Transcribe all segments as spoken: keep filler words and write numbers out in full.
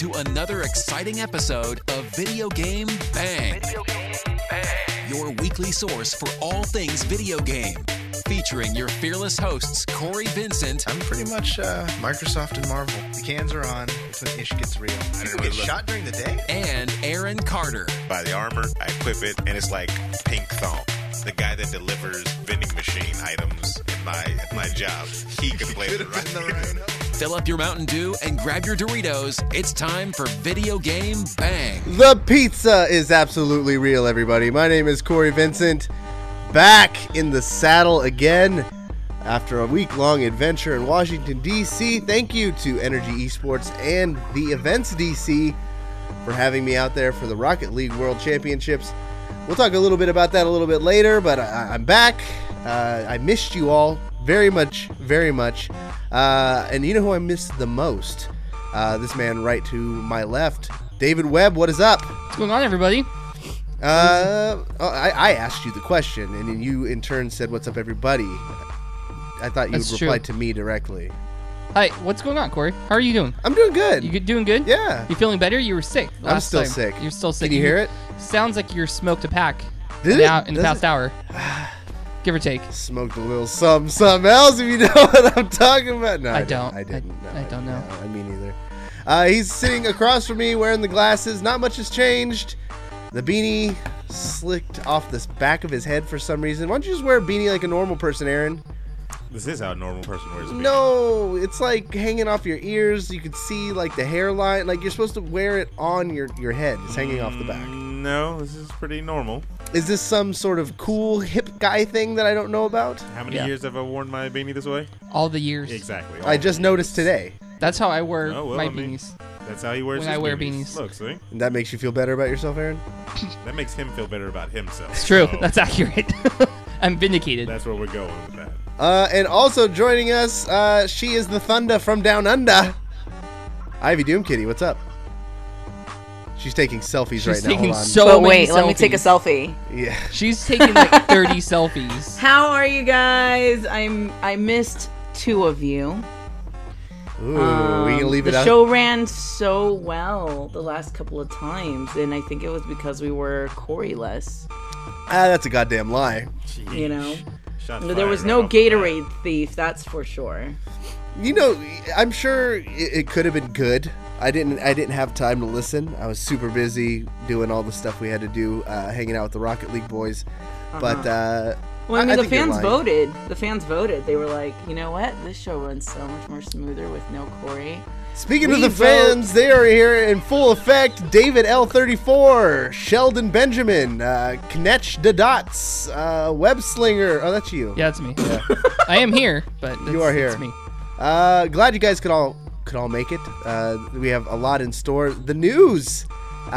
to another exciting episode of Video Game Bang. Video Game Bang. Your weekly source for all things video game. Featuring your fearless hosts, Corey Vincent. I'm pretty much uh, Microsoft and Marvel. The cans are on. It's when ish gets real. People get shot during the day? And Aaron Carter. Buy the armor, I equip it, and it's like pink thong. The guy that delivers vending machine items in my at my job, he could play the right. Fill up your Mountain Dew and grab your Doritos. It's time for Video Game Bang. The pizza is absolutely real, everybody. My name is Corey Vincent. Back in the saddle again after a week-long adventure in Washington, D C Thank you to Energy Esports and the Events D C for having me out there for the Rocket League World Championships. We'll talk a little bit about that a little bit later, but I, I'm back. Uh, I missed you all very much, very much. Uh, and you know who I missed the most? Uh, this man right to my left, David Webb. What is up? What's going on, everybody? Uh, I, I asked you the question, and then you in turn said, "What's up, everybody?" I thought you That's would reply true. to me directly. Hi, what's going on, Corey? How are you doing? I'm doing good. You good- doing good? Yeah. You feeling better? You were sick I'm last still time. sick. You're still sick. Can you hear it? Sounds like you're smoked a pack Did in, it? the, hou- in the Does past it? hour. Give or take. Smoked a little something, something else. If you know what I'm talking about. No, I, I didn't. don't. I didn't. I- No, I don't know. No, I mean neither. Uh, he's sitting across from me wearing the glasses. Not much has changed. The beanie slicked off the back of his head for some reason. Why don't you just wear a beanie like a normal person, Aaron? This is how a normal person wears a beanie. No, it's like hanging off your ears. You can see like the hairline. Like you're supposed to wear it on your, your head. It's hanging off the back. No, this is pretty normal. Is this some sort of cool hip guy thing that I don't know about? How many Yeah. years have I worn my beanie this way? All the years. Exactly. I all just the noticed years. today. That's how I wear Oh, well, my I mean- beanies. That's how he wears When his I wear beanies. beanies. Look, see? And that makes you feel better about yourself, Aaron? That makes him feel better about himself. It's true. So That's accurate. I'm vindicated. that's where we're going with that. Uh, and also joining us, uh, she is the Thunder from Down Under. Ivy Doom Kitty, what's up? She's taking selfies She's right now. taking Hold on. so But many wait, let me take a selfies. selfie. Yeah. She's taking like thirty selfies. How are you guys? I'm I missed two of you. Ooh, Um, we can leave the it out. show ran so well the last couple of times, and I think it was because we were Corey-less. Ah, that's a goddamn lie. You know, Shots there was fired no right off the bat. Gatorade thief, that's for sure. You know, I'm sure it, it could have been good. I didn't. I didn't have time to listen. I was super busy doing all the stuff we had to do, uh, hanging out with the Rocket League boys. But uh, Well, I mean, the think you're fans lying. voted. The fans voted. They were like, you know what? This show runs so much more smoother with no Corey. Speaking We of the vote- fans, they are here in full effect. David L thirty-four, Sheldon Benjamin, uh, Knetch the Dots, uh, Web Slinger. Oh, that's you. Yeah, that's me. I am here, but that's, You are here. That's me. Uh, glad you guys could all could all make it. Uh, we have a lot in store. The news.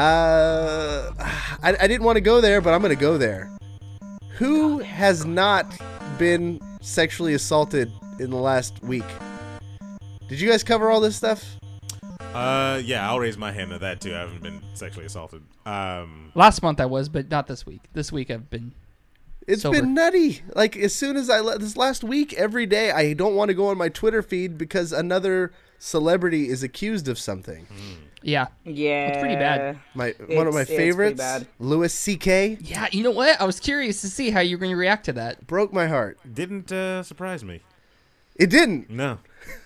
Uh, I, I didn't want to go there, but I'm going to go there. Who has not been sexually assaulted in the last week? Did you guys cover all this stuff? Uh, yeah, I'll raise my hand to that too. I haven't been sexually assaulted. Um, Last month I was, but not this week. This week I've been. It's Sober. been nutty. Like, as soon as I let this last week, every day, I don't want to go on my Twitter feed because another celebrity is accused of something. Yeah. Yeah. It's pretty bad. My one of my It's- it's pretty favorites, bad. Louis C K, Yeah, you know what? I was curious to see how you're going to react to that. broke my heart. didn't uh, surprise me. It didn't. No,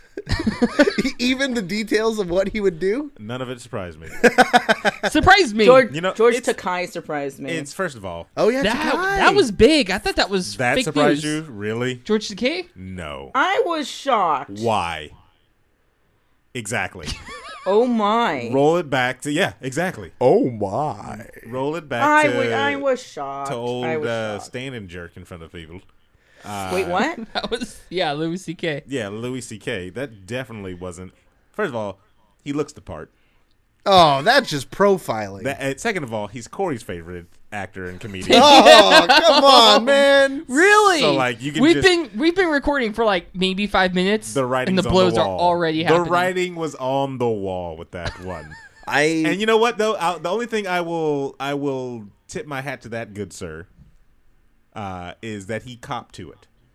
Even the details of what he would do. none of it surprised me. Surprised me. George, You know, George it's- Takai surprised me. It's first of all, Oh yeah, that, Takai. that was big. I thought that was that fake surprised news. you? Really? George Takei? No. I was shocked. Why? Exactly. Oh my. Roll it back to yeah, exactly. Oh my. Roll it back I, to wa- I was shocked. to old I was uh, shocked. standing jerk in front of people. Wait, what? That was, yeah, Louis C K. Yeah, Louis C K. That definitely wasn't. First of all, he looks the part. Oh, that's just profiling. That, uh, second of all, he's Corey's favorite actor and comedian. oh, come on, man. Really? So, like, you can we've just- been we've been recording for like maybe five minutes. The writing's and the on blows the are wall. already happening. The writing was on the wall with that one. I And you know what though? I, the only thing I will I will tip my hat to that good sir uh, is that he copped to it.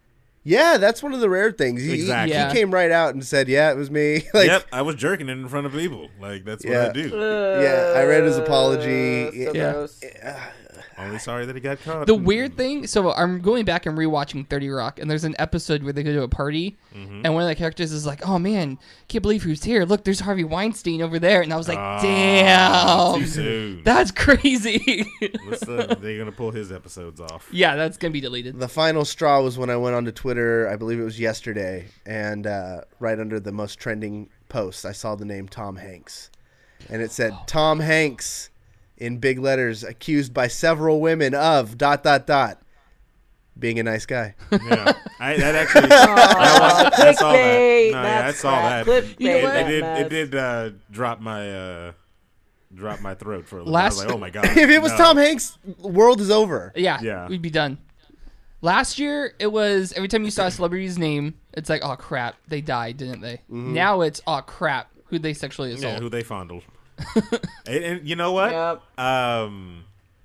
Yeah, that's one of the rare things. He, Exactly. he, Yeah. he came right out and said, "Yeah, it was me." like, Yep, I was jerking it in front of people. Like that's what Yeah. I do. yeah, I read his apology. So Yeah. gross. Only sorry that he got caught. The weird thing, so I'm going back and rewatching thirty Rock, and there's an episode where they go to a party, Mm-hmm. and one of the characters is like, "Oh man, can't believe who's here! Look, there's Harvey Weinstein over there," and I was like, Ah, "Damn, too soon. that's crazy." What's the, they're gonna pull his episodes off. Yeah, that's gonna be deleted. The final straw was when I went onto Twitter. I believe it was yesterday, and uh, right under the most trending posts, I saw the name Tom Hanks, and it said Tom Hanks in big letters, accused by several women of dot dot dot being a nice guy. Yeah, I, that actually. I, I saw that. Clickbait, No, yeah, I that's saw crap. that. Clickbait, You know It, what? it did. mess. It did uh, drop my uh, drop my throat for a little. Last- bit. I was like, oh my god. If it was no. Tom Hanks, the world is over. Yeah, Yeah. we'd be done. Last year, it was every time you saw a celebrity's name, it's like, "Oh crap, they died, didn't they?" Now it's, "Oh crap, who'd they sexually assault?" Yeah, who they fondled. and, and you know what? Yep. Um,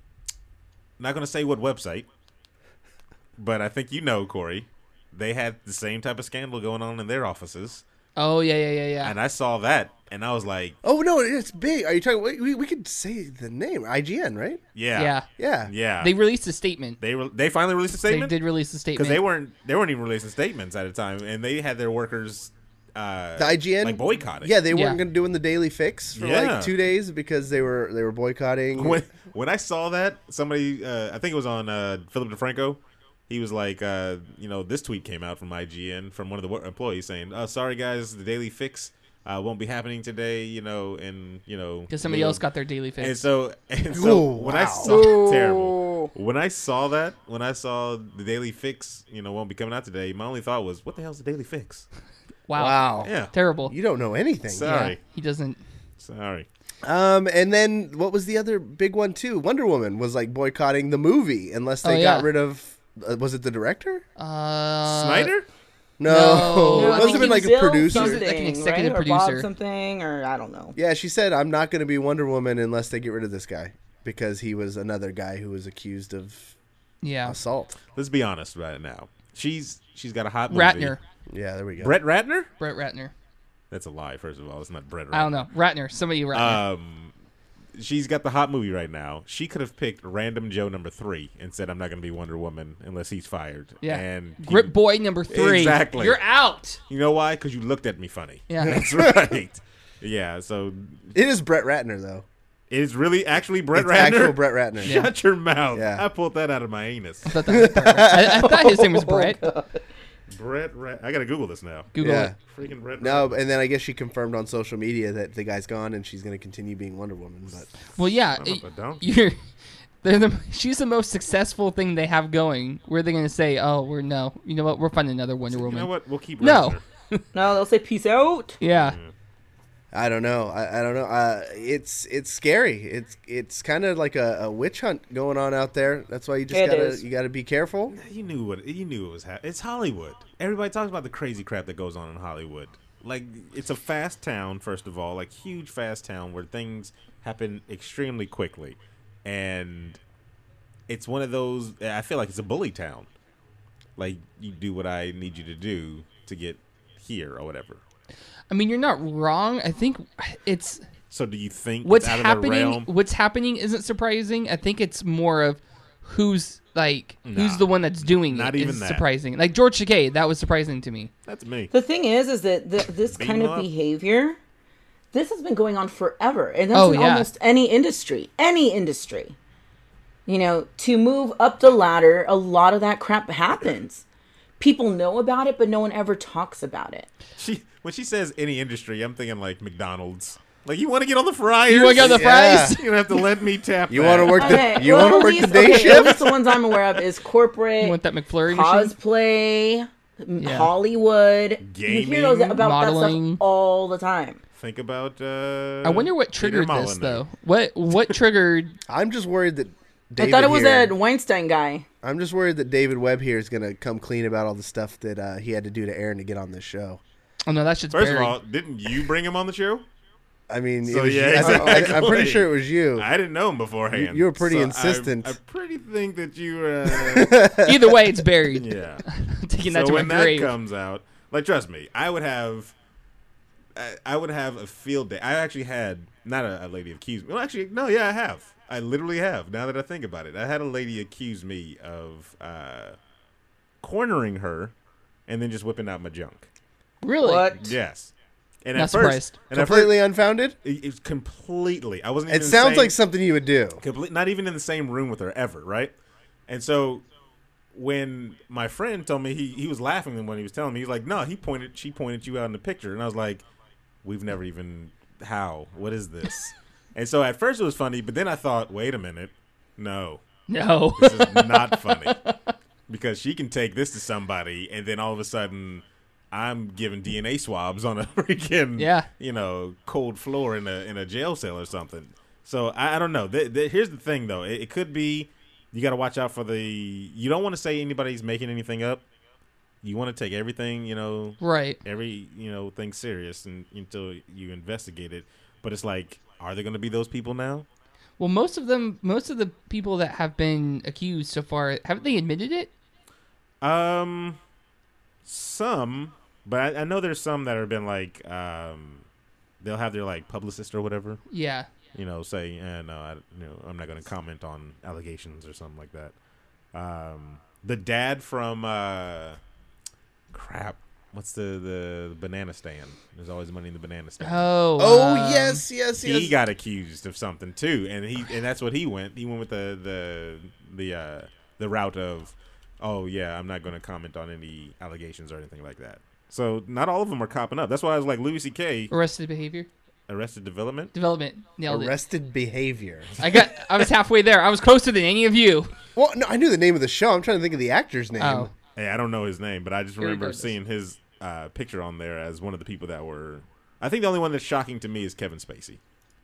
not gonna say what website, but I think you know, Corey. They had the same type of scandal going on in their offices, Oh yeah, yeah, yeah, yeah. and I saw that, and I was like, Oh no, it's big. Are you talking? We we could say the name I G N, right? yeah, yeah. Yeah. yeah. They released a statement. They re- they finally released a They statement did release a statement because they weren't they weren't even releasing statements at a time, and they had their workers. Uh, The I G N like boycotting. Yeah, they Yeah. weren't going to do in the Daily Fix for Yeah. like two days because they were they were boycotting. When when I saw that, somebody uh, I think it was on uh, Philip DeFranco. He was like, uh, you know, this tweet came out from I G N from one of the wo- employees saying, "Oh, sorry guys, the Daily Fix uh, won't be happening today." You know, and you know, because somebody you know, else got their daily fix. And so, and so Ooh, when I wow. saw terrible, when I saw that, when I saw the Daily Fix, you know, won't be coming out today, my only thought was, "What the hell's the Daily Fix?" wow. Wow. Yeah, Terrible. You don't know anything. Sorry. Yeah, he doesn't. sorry. Um, and then what was the other big one too? Wonder Woman was like boycotting the movie unless they Oh, got yeah. rid of. Uh, was it the director? Uh, Snyder? No, No, it I must think have been like a Bill producer. something, Like an executive right? Or Bob producer. something, or I don't know. Yeah, she said, "I'm not going to be Wonder Woman unless they get rid of this guy because he was another guy who was accused of Yeah. assault." Let's be honest right now. She's she's got a hot movie. Ratner. Yeah, there we go. Brett Ratner? Brett Ratner. That's a lie. First of all, it's not Brett Ratner. I don't know. Ratner. Somebody Ratner. Um, she's got the hot movie right now. She could have picked Random Joe number three and said, "I'm not going to be Wonder Woman unless he's fired." yeah. And he- Grip Boy number three. Exactly. You're out. You know why? Because you looked at me funny. Yeah. That's right. Yeah. So It is Brett Ratner though. it's really actually Brett It's Ratner. actual Brett Ratner. Shut your mouth. Yeah. I pulled that out of my anus. I thought, that was Brett Ratner. I, I thought his name was Brett. Brett Rat. I gotta Google this now. Google Yeah. it. Freaking Brett. No, Ratner. and then I guess she confirmed on social media that the guy's gone and she's going to continue being Wonder Woman. But Well, yeah. Son of it- a donkey. you're. They're the, she's the most successful thing they have going. Where are they going to say, "Oh, we're no, you know what? We're finding another Wonder You Woman." know what? We'll keep. No. Ratner. No, they'll say peace out. Yeah. I don't know. I, I don't know. Uh, it's it's scary. It's it's kind of like a, a witch hunt going on out there. That's why you just It gotta is. you gotta be careful. You knew what you knew it was happening. It's Hollywood. Everybody talks about the crazy crap that goes on in Hollywood. Like it's a fast town, first of all, like huge fast town where things happen extremely quickly, and it's one of those. I feel like it's a bully town. Like you do what I need you to do to get here or whatever. I mean, you're not wrong. I think it's So do you think what's it's out of happening. the realm? What's happening isn't surprising. I think it's more of who's like who's Nah, the one that's doing not it even is that. surprising. Like George Takei, that was surprising to me. That's me. The thing is, is that the, this Beat kind 'em of up. behavior, this has been going on forever, and that's Oh, in yeah. almost any industry. Any industry, you know, to move up the ladder, a lot of that crap happens. People know about it, but no one ever talks about it. She when she says any industry, I'm thinking like McDonald's. Like you want to get on the fryers? You want to go to the Yeah. fries? You have to let me tap. You that. want to work the Okay, you well, want to at work the least- day okay, At shift? least the ones I'm aware of is corporate, You want that McFlurry machine? cosplay, m Hollywood. You hear those Gaming, about that modeling. stuff all the time. Think about. Uh, I wonder what Peter triggered this Molyneux. though. What what triggered? I'm just worried that David I thought it was here, that Weinstein guy. I'm just worried that David Webb here is gonna come clean about all the stuff that uh, he had to do to Aaron to get on this show. Oh no, that shit's First buried. of all, didn't you bring him on the show? I mean, it So, was yeah, you. I- I, am exactly. pretty sure it was you. I didn't know him beforehand. You- you were pretty So I- insistent. I, pretty think that you. Uh, Either way, it's buried. yeah. taking so that to when my that grave. comes out, like, trust me, I would have, I, I would have a field day. I actually had not a, a lady accuse me. Well, actually, no, yeah, I have. I literally have. Now that I think about it, I had a lady accuse me of uh, cornering her, and then just whipping out my junk. Really? What? Yes. And Not at surprised. first, and at Completely first, unfounded? it, it's completely. I wasn't. It Even in sounds the same, like something you would do. complete, not even in the same room with her ever, right? And so when my friend told me, he he was laughing when he was telling me, he was like, "No, he pointed, she pointed you out in the picture," and I was like, "We've never even how? What is this?" And so at first it was funny, but then I thought, "Wait a minute, no, No. this is not funny," because she can take this to somebody, and then all of a sudden, I'm giving D N A swabs on a freaking, Yeah. you know, cold floor in a in a jail cell or something. So I, I don't know. The, the, here's the thing, though. It, it could be you got to watch out for the. You don't want to say anybody's making anything up. You want to take everything, you know, Right. every you know thing serious and, until you investigate it. But it's like, are there going to be those people now? Well, most of them, most of the people that have been accused so far, haven't they admitted it? Um, some, but I, I know there's some that have been like, um, they'll have their like publicist or whatever. Yeah. You know, say, eh, no, I, you know, I'm not going to comment on allegations or something like that. Um, the dad from, uh, crap, what's the, the banana stand? There's always money in the banana stand. Oh. Oh, um, yes, yes, yes. He got accused of something too, and he and that's what he went. He went with the the the uh, the route of, oh yeah, I'm not going to comment on any allegations or anything like that. So not all of them are copping up. That's why I was like, Louis C K, Arrested behavior. Arrested Development. Development. Nailed Arrested Behavior. it. I got. I was halfway there. I was closer than any of you. Well, no, I knew the name of the show. I'm trying to think of the actor's name. Oh. Hey, I don't know his name, but I just remember Irregardless. seeing his uh, picture on there as one of the people that were. I think the only one that's shocking to me is Kevin Spacey.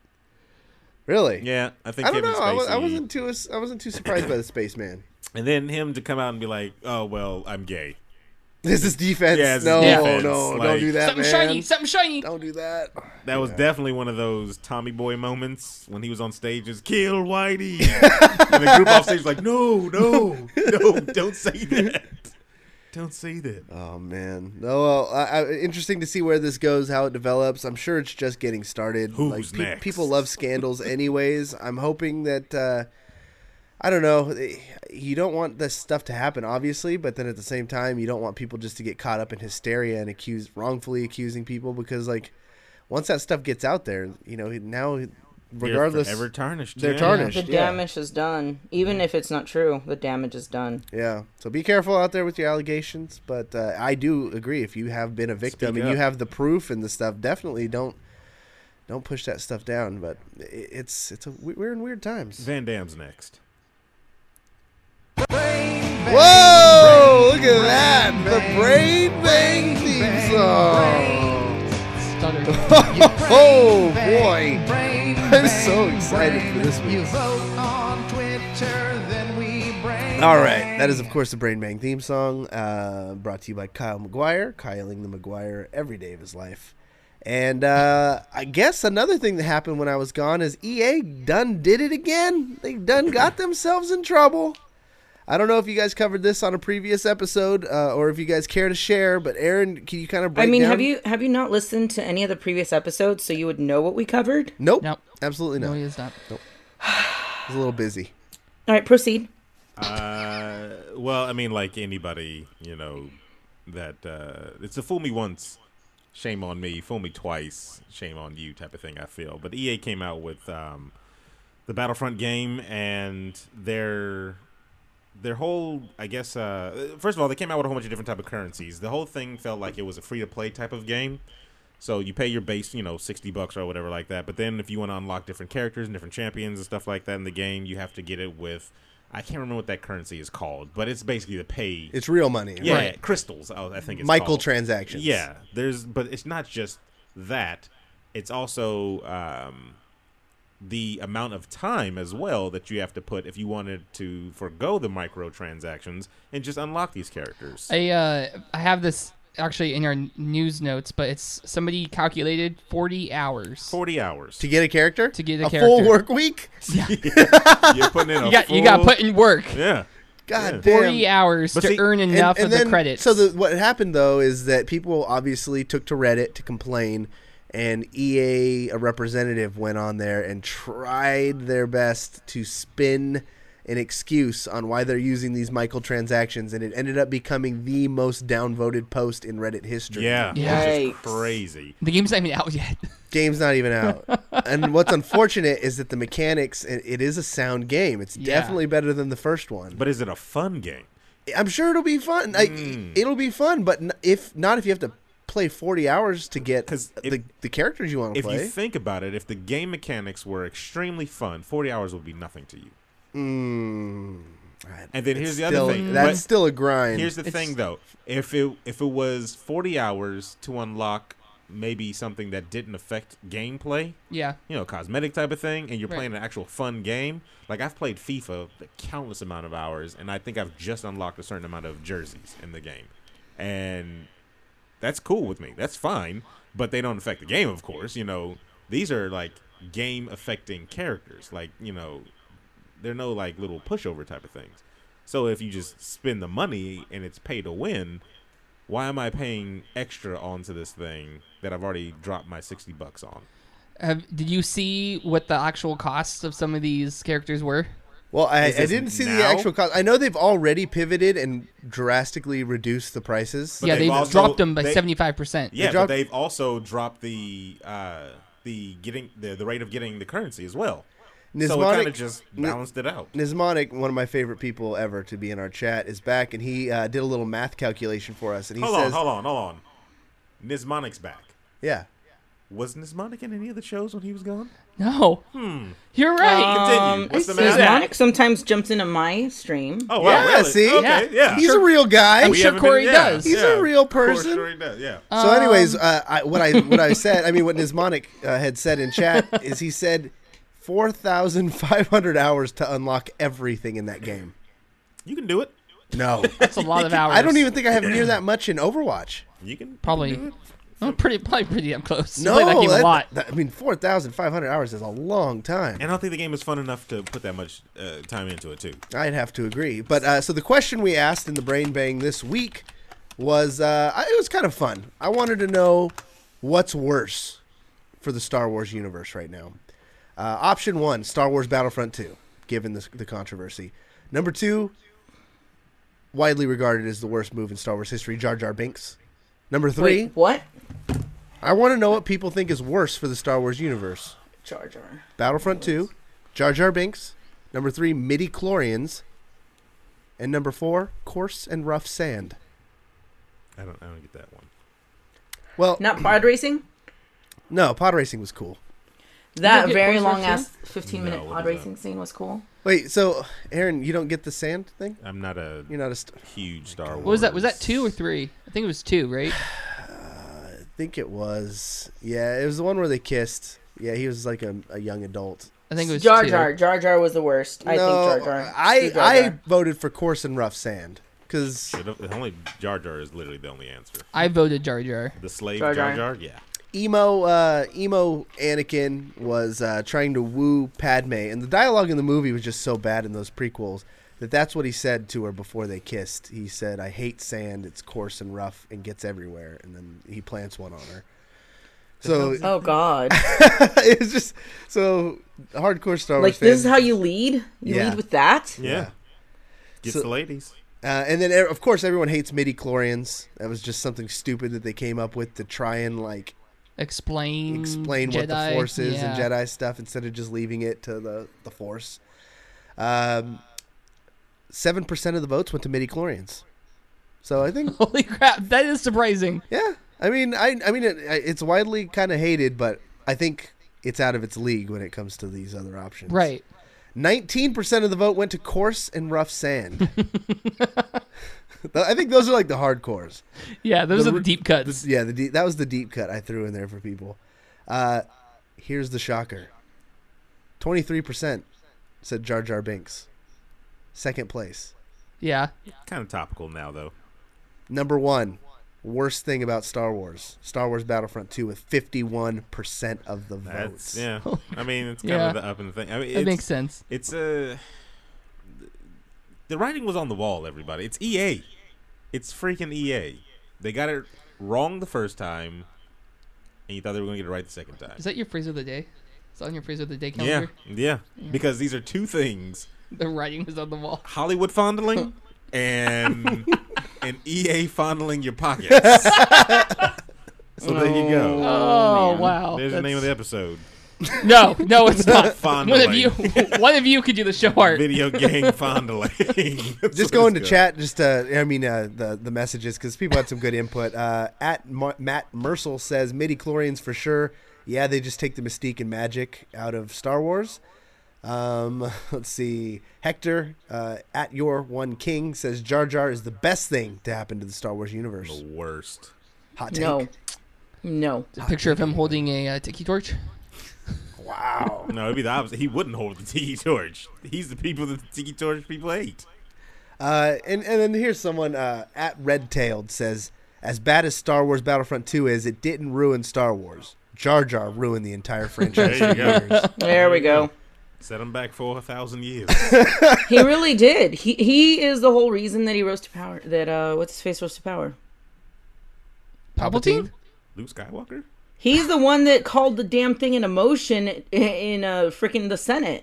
Really? Yeah, I think I don't Kevin know. I, Spacey. was, I wasn't too. I wasn't too surprised by the Spaceman. And then him to come out and be like, "Oh well, I'm gay." This is defense. Yeah, it's no, defense, no, like- don't do that, Something man. shiny. Something shiny. Don't do that. That was definitely one of those Tommy Boy moments when he was on stage, just kill Whitey. And the group off stage was like, no, no, no, don't say that. Don't say that. Oh man, no. Well, I, I, interesting to see where this goes, how it develops. I'm sure it's just getting started. Who's pe- next? People love scandals, anyways. I'm hoping that. Uh, I don't know. You don't want this stuff to happen, obviously, but then at the same time, you don't want people just to get caught up in hysteria and accuse, wrongfully accusing people, because like once that stuff gets out there, you know, now regardless, You're forever tarnished. they're yeah. tarnished. The Yeah. damage is done. Even if it's not true, the damage is done. Yeah. So be careful out there with your allegations. But uh, I do agree. If you have been a victim Speak and you up. have the proof and the stuff, definitely don't don't push that stuff down. But it- it's it's a we're in weird times. Van Damme's next. Whoa! Look at that! The Brain Bang theme song. Stutter. Oh boy! I'm so excited for this one. All right, that is of course the Brain Bang theme song, uh, brought to you by Kyle McGuire, Kyling the McGuire every day of his life. And uh, I guess another thing that happened when I was gone is E A done did it again. They done got themselves in trouble. I don't know if you guys covered this on a previous episode, uh, or if you guys care to share. But Aaron, can you kind of break I mean, down? have you have you not listened to any of the previous episodes so you would know what we covered? Nope. Nope. Absolutely No, not. he is not. I was a little busy. All right, proceed. Uh, well, I mean, like anybody, you know, that uh, it's a fool me once, shame on me. Fool me twice, shame on you type of thing, I feel. But E A came out with um, the Battlefront game, and their their whole, I guess, uh, first of all, they came out with a whole bunch of different type of currencies. The whole thing felt like it was a free-to-play type of game. So you pay your base, you know, sixty bucks or whatever like that. But then if you want to unlock different characters and different champions and stuff like that in the game, you have to get it with, I can't remember what that currency is called, but it's basically the pay. It's real money. Yeah, Right. crystals, I I think it's Michael called. transactions. Yeah, there's, but it's not just that. It's also um, the amount of time as well that you have to put if you wanted to forgo the microtransactions and just unlock these characters. I uh, I have this actually in our news notes, but it's somebody calculated forty hours Forty hours. To get a character? to get a, a character. full work week? You're putting in a You got full, you got put in work. Yeah. God Yeah. damn. forty hours But to see- earn And- enough and of then- the credits. So the, what happened though is that people obviously took to Reddit to complain, and E A, a representative, went on there and tried their best to spin an excuse on why they're using these microtransactions, and it ended up becoming the most downvoted post in Reddit history. Yeah, Yeah. which Yikes. is crazy. the game's not even out yet. Game's not even out. And what's unfortunate is that the mechanics, it, it is a sound game. It's Yeah. definitely better than the first one. But is it a fun game? I'm sure it'll be fun. Like, Mm. it'll be fun, but n- if not, if you have to play forty hours to get 'Cause if- the, the characters you want to If play. you think about it, if the game mechanics were extremely fun, forty hours would be nothing to you. Mm, And then here's the still, other thing. That's But still a grind. here's the It's- thing, though. If it if it was forty hours to unlock maybe something that didn't affect gameplay, Yeah. you know, cosmetic type of thing, and you're Right. playing an actual fun game. Like, I've played FIFA a countless amount of hours, and I think I've just unlocked a certain amount of jerseys in the game. And that's cool with me. That's fine. But they don't affect the game, of course. You know, these are, like, game-affecting characters. Like, you know, they're no, like, little pushover type of things. So if you just spend the money and it's pay to win, why am I paying extra onto this thing that I've already dropped my sixty bucks on? Have, did you see what the actual costs of some of these characters were? well, I, I Is this didn't see the now? actual cost. I know they've already pivoted and drastically reduced the prices. yeah, they've they've also- dropped them by they- seventy-five percent. Yeah, dropped- but they've also dropped the uh, the getting the, the rate of getting the currency as well. So it Nismonic- kind of just balanced it out. Nismonic, one of my favorite people ever to be in our chat, is back, and he uh, did a little math calculation for us. And he Hold says, on, hold on, hold on. Nismonic's back. "Yeah, Was Nismonic in any of the shows when he was gone? No. You're right. Continue. Um, What's the see that. math? Sonic sometimes jumps into my stream. Oh, wow, yeah, really? see, Okay, yeah. he's a real guy." I'm We sure haven't been- Corey yeah, does. He's yeah. a real Of course, person. sure he does, yeah. So, anyways, uh, I, what I what I said, I mean, what Nismonic uh, had said in chat is he said four thousand five hundred hours to unlock everything in that game. You can do it. No, That's a lot of hours. I don't even think I have near that much in Overwatch. You can you Probably. can do it. I'm pretty, probably pretty damn close. No, I play that game that- a lot. that- I mean, four thousand five hundred hours is a long time. And I don't think the game is fun enough to put that much uh, time into it, too. I'd have to agree. But uh, so the question we asked in the Brain Bang this week was, uh, I- it was kind of fun. I wanted to know what's worse for the Star Wars universe right now. Uh, option one, Star Wars Battlefront two, given this, the controversy. Number two, widely regarded as the worst move in Star Wars history, Jar Jar Binks. Number three, Wait, what? I want to know what people think is worse for the Star Wars universe. Jar Jar. Battlefront two, Jar Jar Binks. Number three, midi-chlorians. And number four, coarse and rough sand. I don't I don't get that one. Well, Not pod racing? no, pod racing was cool. That get very Force long Racing? ass fifteen minute No, what pod is that? racing scene was cool. Wait, so Aaron, you don't get the sand thing? I'm not a You're not a. St- huge Star Wars. What was that? Was that two or three? I think it was two, right? I think it was. Yeah, it was the one where they kissed. Yeah, he was like a, a young adult. I think it was Jar two. Jar. Jar Jar was the worst. I no, think Jar Jar. I Screw Jar I Jar. voted for coarse and rough sand because The the only Jar Jar is literally the only answer. I voted Jar Jar. The slave Jar Jar Jar. Jar, yeah. emo uh, emo Anakin was uh, trying to woo Padme, and the dialogue in the movie was just so bad in those prequels that that's what he said to her before they kissed. He said, "I hate sand. It's coarse and rough and gets everywhere." And then he plants one on her. So Oh God! it's just so hardcore Star Wars Like this is fans. how you lead? You Yeah. lead with that? Yeah. Gets So- the ladies. Uh, and then, of course, everyone hates midi-chlorians. That was just something stupid that they came up with to try and like Explain. explain what the Jedi. Force is Yeah. and Jedi stuff instead of just leaving it to the the Force. Um, seven percent of the votes went to midi-chlorians. So I think, Holy crap! That is surprising. yeah. I mean, I I mean, it, it's widely kind of hated, but I think it's out of its league when it comes to these other options. Right. Nineteen percent of the vote went to coarse and rough sand. I think those are like the hardcores. Yeah, those The are the r- deep cuts. Yeah, the deep, that was the deep cut I threw in there for people. Uh, here's the shocker. twenty-three percent said Jar Jar Binks. Second place. Yeah. Kind of topical now, though. Number one, worst thing about Star Wars. Star Wars Battlefront two with fifty-one percent of the votes. That's yeah. I mean, it's kind Yeah. of the up and thing. I mean, That it's, makes sense. It's a the writing was on the wall. Everybody, it's E A. It's freaking E A. They got it wrong the first time, and you thought they were going to get it right the second time. Is that your phrase of the day? Is that on your phrase of the day Yeah, calendar? yeah, Because these are two things: The writing was on the wall. Hollywood fondling and and E A fondling your pockets. So there you go. Oh, man. wow. There's the name of the episode. No, no, it's not. Fondling. One of you, one of you could do the show art. Video game fondling. Just go into chat. Just uh, I mean uh, the the messages because people had some good input. Uh, at Ma- Matt Mercel says midi-chlorians for sure. Yeah, they just take the mystique and magic out of Star Wars. Um, let's see. Hector uh, at your one king says Jar Jar is the best thing to happen to the Star Wars universe. The worst. Hot take. No. No. A picture of him holding a uh, tiki torch. Wow. No, it'd be the opposite. He wouldn't hold the tiki torch. He's the people that the tiki torch people hate. Uh, and, and then here's someone uh, at Red Tailed says, as bad as Star Wars Battlefront two is, it didn't ruin Star Wars. Jar Jar ruined the entire franchise. There you go. for years. There we go. Set him back for a thousand years. He really did. He he is the whole reason that he rose to power. That uh, what's his face rose to power. Palpatine? Luke Skywalker? He's the one that called the damn thing into motion in uh freaking the Senate.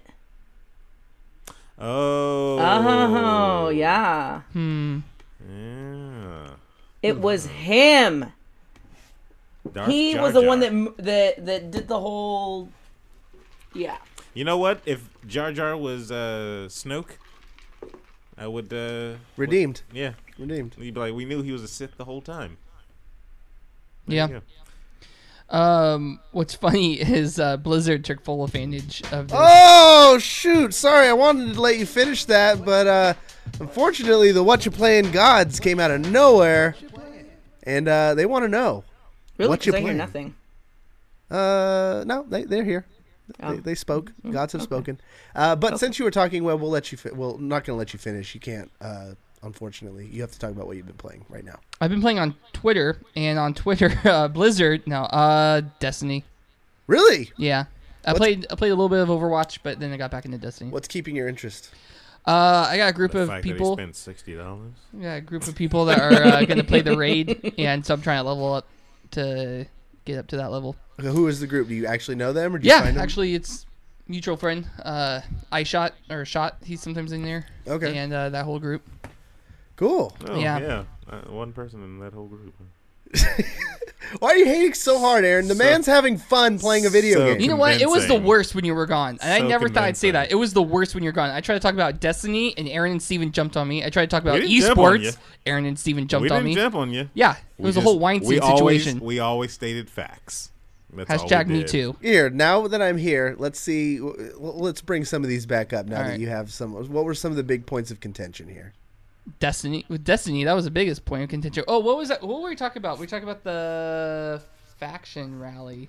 Oh. Oh yeah. Hmm. Yeah. It was him. Darth He Jar was the Jar. one that m- that that did the whole. Yeah. You know what? If Jar Jar was uh, Snoke, I would. Uh, Redeemed. would- yeah. Redeemed. You'd be like, we knew he was a Sith the whole time. Yeah. Yeah. Um, what's funny is uh, Blizzard took full advantage of this. Oh, shoot. Sorry, I wanted to let you finish that, but uh, unfortunately, the What You Playing gods came out of nowhere, and uh, they want to know. Really? What you 'Cause I hear playing? nothing. Uh, no, they, they're here. Oh. They, they spoke. Gods have spoken. Uh, but since you were talking, well, we'll let you. Fi- well, not going to let you finish. You can't. Uh, unfortunately, you have to talk about what you've been playing right now. I've been playing on Twitter, and on Twitter, uh, Blizzard. No, uh, Destiny. Really? Yeah, I What's- played. I played a little bit of Overwatch, but then I got back into Destiny. What's keeping your interest? Uh, I got a group The of fact people. that he spent sixty dollars. Yeah, a group of people that are uh, going to play the raid, and so I'm trying to level up to get up to that level. Who is the group? Do you actually know them, or do you Yeah, find them? actually, it's mutual friend, uh, iShot or Shot. He's sometimes in there. Okay. And uh, that whole group. Cool. Oh, Yeah. yeah. Uh, one person in that whole group. Why are you hating so hard, Aaron? The So- man's having fun playing a video so- game. You know what? It was the Convincing. worst when you were gone. And I So never thought I'd say convincing. that. It was the worst when you're gone. I tried to talk about Destiny, and Aaron and Steven jumped on me. I tried to talk about didn't jump on you. esports. Aaron and Steven jumped we on didn't me. jump on you. Yeah, it We was a just- whole Weinstein we always, situation. We always stated facts. That's all Hashtag we me did. too. Here, now that I'm here, let's see. w- w- Let's bring some of these back up now All that right. you have some. What were some of the big points of contention here? Destiny with Destiny, that was the biggest point of contention. Oh, what was that? What were we talking about? We talked about the faction rally.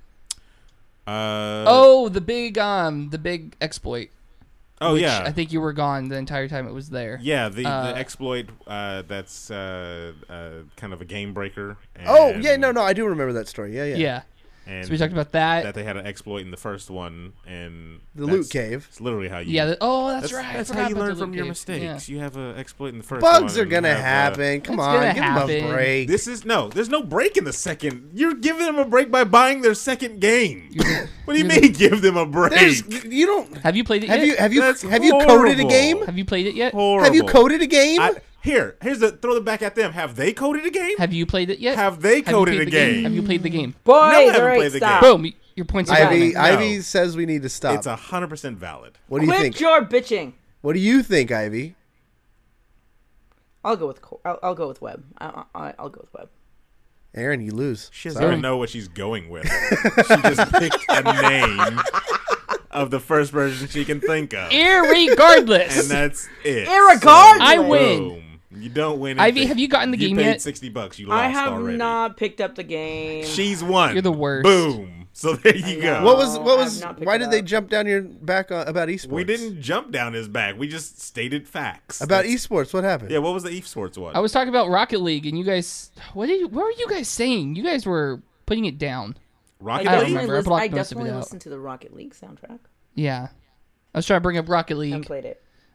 Uh, Oh, the big um, the big exploit. oh which yeah. I think you were gone the entire time it was there. Yeah, the, Uh, the exploit uh, that's uh, uh, kind of a game breaker. And, Oh yeah, no, no, I do remember that story. Yeah, yeah. Yeah. And So we talked about that. that they had an exploit in the first one, and The that's- loot cave. It's literally how you. yeah. The, oh, that's, that's, right. I That's forgot how you about learn the from loot your cave. mistakes. Yeah. You have an exploit in the first one. Bugs are and gonna have, uh, happen. Come It's on, gonna give them a happen. break. This is no. There's no break in the second. You're giving them a break by buying their second game. What do you mean, give them a break? There's, you don't. Have you played it Have yet? you have you That's have you coded a horrible. game? Have you played it yet? Horrible. Have you coded a game? I, here, here's the throw it back at them. Have they coded a game? Have you played it yet? Have they you coded played a the game? Have you played the game? Boys, I haven't all right, played the stop. game. Boom. Your points are Ivy, valid. No. Ivy says we need to stop. It's a hundred percent valid. what do you Quit think? your bitching. What do you think, Ivy? I'll go with Co- I'll, I'll go with Webb. I, I, I'll go with Webb. Aaron, you lose. She doesn't Sorry. even know what she's going with. She just picked a name of the first version she can think of, and Irregardless. that's it. Irregardless. I So, win. boom. You don't win. Ivy, anything. have you gotten the you game paid yet? Sixty bucks. You lost I have already. not picked up the game. She's won. You're the worst. Boom. So there you go. know. What was No, what I've was? not picked Why it did they up. jump down your back uh, about esports? We didn't jump down his back. We just stated facts about That's- esports. What happened? Yeah. What was the esports one? I was talking about Rocket League, and you guys, what did you, what were you guys saying? You guys were putting it down. Rocket I I don't League. definitely, remember. I lis- blocked I most of it definitely out. listened to the Rocket League soundtrack Yeah, I was trying to bring up Rocket and League, played it.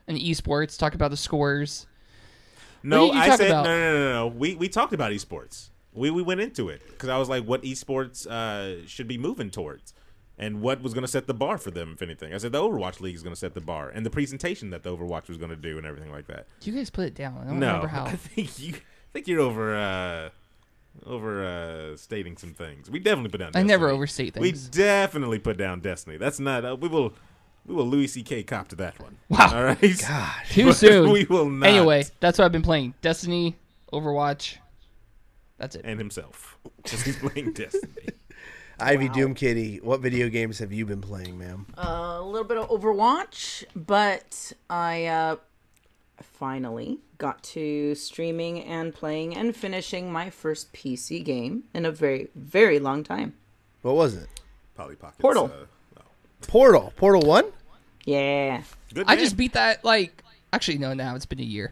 and esports. Talk about the scores. No, What did you I talk said about? no, no, no, no. We we talked about esports. We we went into it because I was like, what esports uh, should be moving towards, and what was going to set the bar for them, if anything. I said the Overwatch League is going to set the bar, and the presentation that the Overwatch was going to do, and everything like that. You guys put it down. I don't No, remember how. I think you I think you're over uh, over uh, stating some things. We definitely put down. I Destiny. never overstate We things. definitely put down Destiny. That's not. Uh, we will. We will Louis C K cop to that one. Wow. All right. God. Too But soon. We will not. Anyway, that's what I've been playing. Destiny, Overwatch. That's it. And himself. Just he's playing Destiny. Ivy Doom Kitty, what video games have you been playing, ma'am? a little bit of Overwatch, but I uh, finally got to streaming and playing and finishing my first P C game in a very, very long time. What was it? Polly Pockets. Portal. Uh, no. Portal. Portal one? Yeah. Good I game. just beat that, like, actually, no, now it's been a year.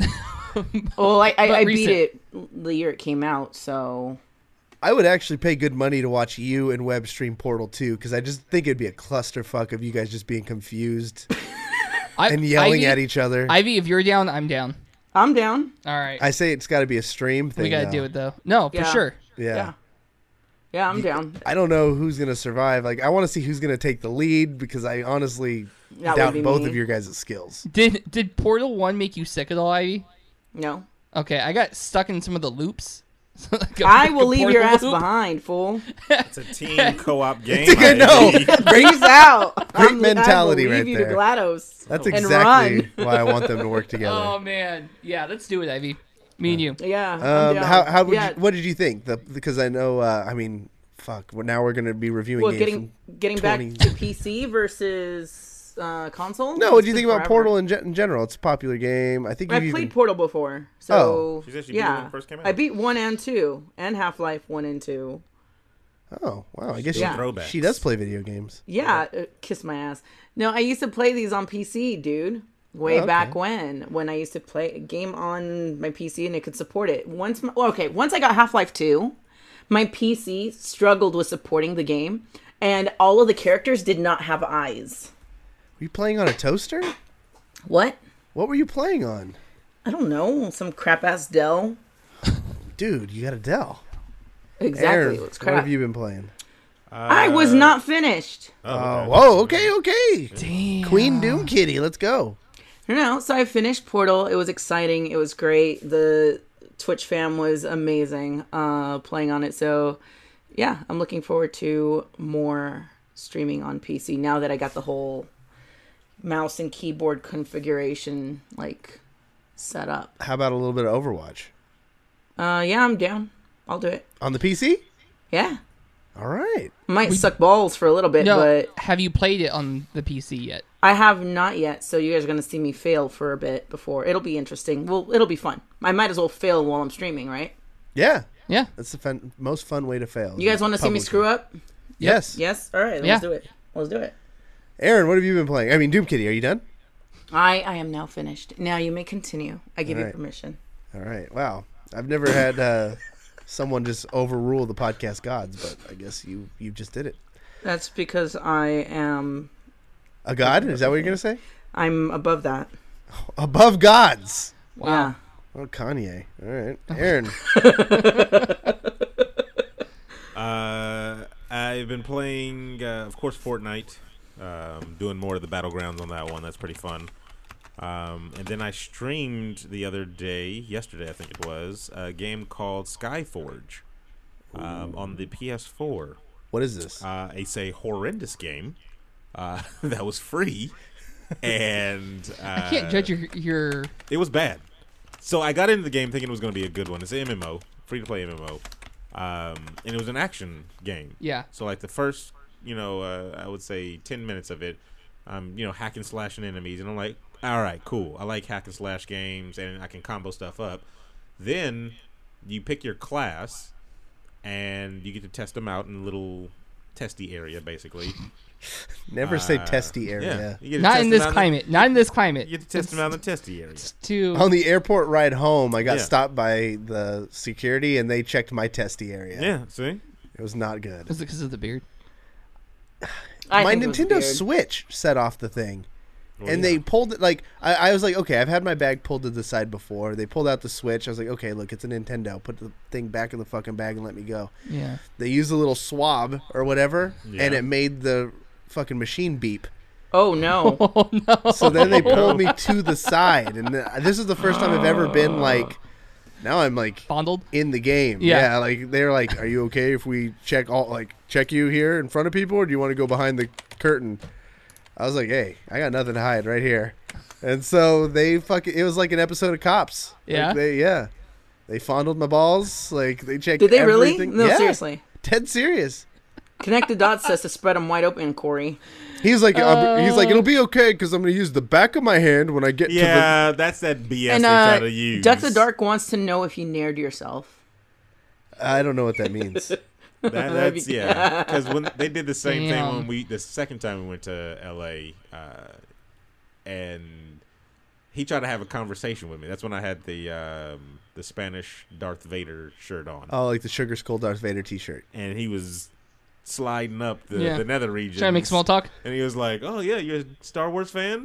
Well, I, I, But I beat recent. it the year it came out, so I would actually pay good money to watch you and Web stream Portal two because I just think it'd be a clusterfuck of you guys just being confused I, and yelling Ivy, at each other. Ivy, if you're down, I'm down. I'm down. All right. I say it's got to be a stream thing. we got to now. do it, though. No, for Yeah. sure. Yeah. Yeah. Yeah, I'm down. I don't know who's going to survive. Like, I want to see who's going to take the lead because I honestly That would doubt be both me. of your guys' skills. Did Did Portal one make you sick at all, Ivy? No. Okay, I got stuck in some of the loops. Like a- I like a will leave your Portal ass loop. behind, fool. It's a team co-op game. I know. Ivy. Peace out. Great I'm- mentality I will leave right you there. to GLaDOS. That's and exactly run. why I want them to work together. Oh, man. Yeah, let's do it, Ivy. Me and you. Yeah. I'm Um, down. how how would yeah. you, what did you think? The because I know uh, I mean fuck. Well, now we're gonna be reviewing. Well, games getting from getting twenty back to P C versus uh, console. No, what do you It's think been about forever. Portal in, gen- in general? It's a popular game. I think I you've played even, Portal before, so Oh. She said she beat it when yeah, it first came out. I beat one and two, and Half Life one and two. Oh wow! I guess Yeah. she, Throwbacks. she does play video games. Yeah, uh, kiss my ass. No, I used to play these on P C, dude. Way Oh, okay. back when, when I used to play a game on my P C and it could support it. Once, my, well, okay, once I got Half Life two, my P C struggled with supporting the game, and all of the characters did not have eyes. Were you playing on a toaster? What? What were you playing on, I don't know, some crap ass Dell. dude? You got a Dell. Exactly, Aaron, it was what have crap. you been playing? I was not finished. Oh, Oh, okay. whoa! Okay, okay. Damn. Queen Doom Kitty, let's go. You know, so I finished Portal. It was exciting. It was great. The Twitch fam was amazing uh, playing on it. So, yeah, I'm looking forward to more streaming on P C now that I got the whole mouse and keyboard configuration like set up. How about a little bit of Overwatch Uh, yeah, I'm down. I'll do it. on the P C? Yeah, All right. might suck balls for a little bit, No, but have you played it on the P C yet? I have not yet. So you guys are gonna see me fail for a bit before. It'll be interesting. Well, it'll be fun. I might as well fail while I'm streaming, right? Yeah, Yeah. that's the fun, most fun way to fail. You guys want to see me screw up? Yes. Yes. All right. Then Yeah. Let's do it. Let's do it. Aaron, what have you been playing? I mean, Doom Kitty, are you done? I I am now finished. Now you may continue. I give All you right. permission. All right. Wow. I've never had uh, someone just overrule the podcast gods, but I guess you you just did it. That's because I am A god? Is that what you're gonna say? I'm above that. Above gods. Wow. Oh, Kanye. All right, Aaron. Uh, I've been playing, uh, of course, Fortnite. Um, doing more of the battlegrounds on that one. That's pretty fun. Um, and then I streamed the other day, yesterday I think it was, a game called Skyforge um, on the P S four. What is this? Uh, it's a horrendous game uh, that was free, and uh, I can't judge your your. it was bad. So I got into the game thinking it was going to be a good one. It's an M M O, free to play M M O, um, and it was an action game. Yeah. So like the first, you know, uh, I would say ten minutes of it, um, you know, hacking slashing enemies, and I'm like, all right, cool. I like hack and slash games, and I can combo stuff up. Then you pick your class, and you get to test them out in a little testy area, basically. Never say Uh, testy Yeah, area. you get to Not test in them this out climate. Not in this climate. You get to test them out in the testy area. It's too. On the airport ride home, I got Yeah. stopped by the security, and they checked my testy area. Yeah, see? It was not good. Was it because of the beard? I My think it was Nintendo weird. Switch set off the thing. Well, and yeah. they pulled it like I, I was like, okay, I've had my bag pulled to the side before. They pulled out the Switch. I was like, okay, look, it's a Nintendo. Put the thing back in the fucking bag and let me go. Yeah. They used a little swab or whatever, Yeah. and it made the fucking machine beep. Oh no. Oh no. So then they pulled me to the side, and th- this is the first time I've ever been like. Now I'm like Fondled? in the game. Yeah. Yeah, like they're like, "Are you okay if we check all like check you here in front of people, or do you want to go behind the curtain?" I was like, "Hey, I got nothing to hide right here," and so they fucking. It was like an episode of Cops. Like, Yeah? they yeah, they fondled my balls. Like they checked. Did they really? everything. No, Yeah. seriously. Dead serious. Connect the dots says to spread them wide open, Corey. He's like, uh, he's like, it'll be okay because I'm gonna use the back of my hand when I get to the. Yeah, that's that B S And they uh, try to use. Duck the Dark wants to know if you nared yourself. I don't know what that means. That, that's yeah, because when they did the same Damn. thing when we the second time we went to L A, uh, and he tried to have a conversation with me. That's when I had the um, the Spanish Darth Vader shirt on, Oh, like the Sugar Skull Darth Vader T-shirt. and he was sliding up the, Yeah. the nether region. Trying to make small talk. And he was like, "Oh yeah, you're a Star Wars fan?"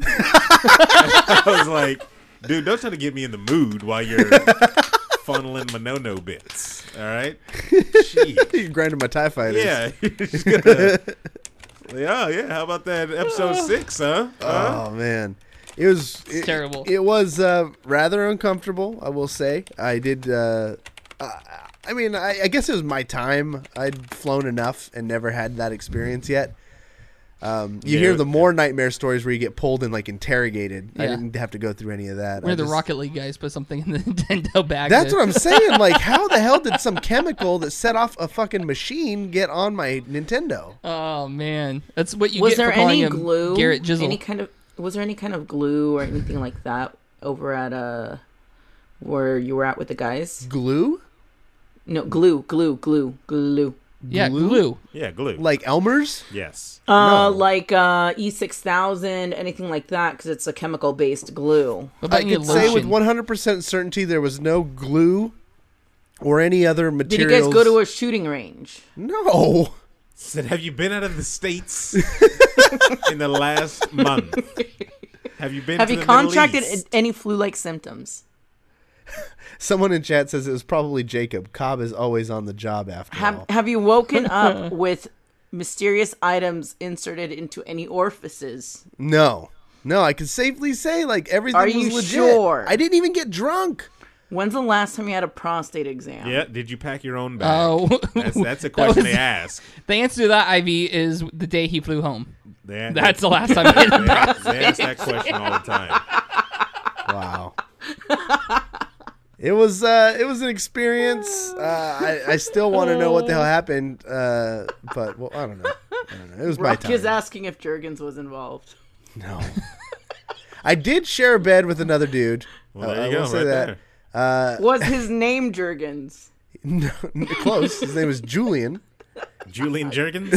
I was like, "Dude, don't try to get me in the mood while you're funneling my no-no bits. All right? Jeez. You grinded my TIE fighters. Yeah. You're just gonna, like, oh yeah. How about that episode six? Huh? Huh? Oh man, it was it, terrible. It was uh, rather uncomfortable, I will say. I did. Uh, uh, I mean, I, I guess it was my time. I'd flown enough and never had that experience yet. Um, you Yeah. hear the more nightmare stories where you get pulled and like interrogated. I Yeah. didn't have to go through any of that. Where I the just- Rocket League guys put something in the Nintendo bag. That's to- what I'm saying. Like, how the hell did some chemical that set off a fucking machine get on my Nintendo? Oh man, that's what you Was get there for calling any him glue? Garrett Jizzle. Any kind of was there any kind of glue or anything like that over at uh where you were at with the guys? Glue? No, glue, glue, glue, glue. yeah, glue? glue. Yeah, glue. Like Elmer's? yes. Uh, No. like uh, E six thousand, anything like that, because it's a chemical-based glue. What about I any could say with lotion? one hundred percent certainty there was no glue or any other Did materials. you guys go to a shooting range? No. Said, have you been out of the States in the last month? Have you been Have to you the Middle contracted East? any flu-like symptoms? Someone in chat says it was probably Jacob. Cobb is always on the job after Have all. Have you woken up with mysterious items inserted into any orifices? No. No, I can safely say like everything Are was you legit. sure? I didn't even get drunk. When's the last time you had a prostate exam? Yeah, did you pack your own bag? Oh, That's, that's a That question was- they ask. The answer to that, Ivy, is the day he flew home. They, That's the last time I they, had a they, prostate. they ask that question all the time. Wow. It was uh, it was an experience. Uh, I, I still want to know what the hell happened, uh, but well, I don't know. I don't know. It was my Rock time. is asking if Jurgens was involved. No. I did share a bed with another dude. Well, Uh, there I you will go, say right that. there. Uh, Was his name Jurgens? no, close. His name was Julian. Julian Jergens?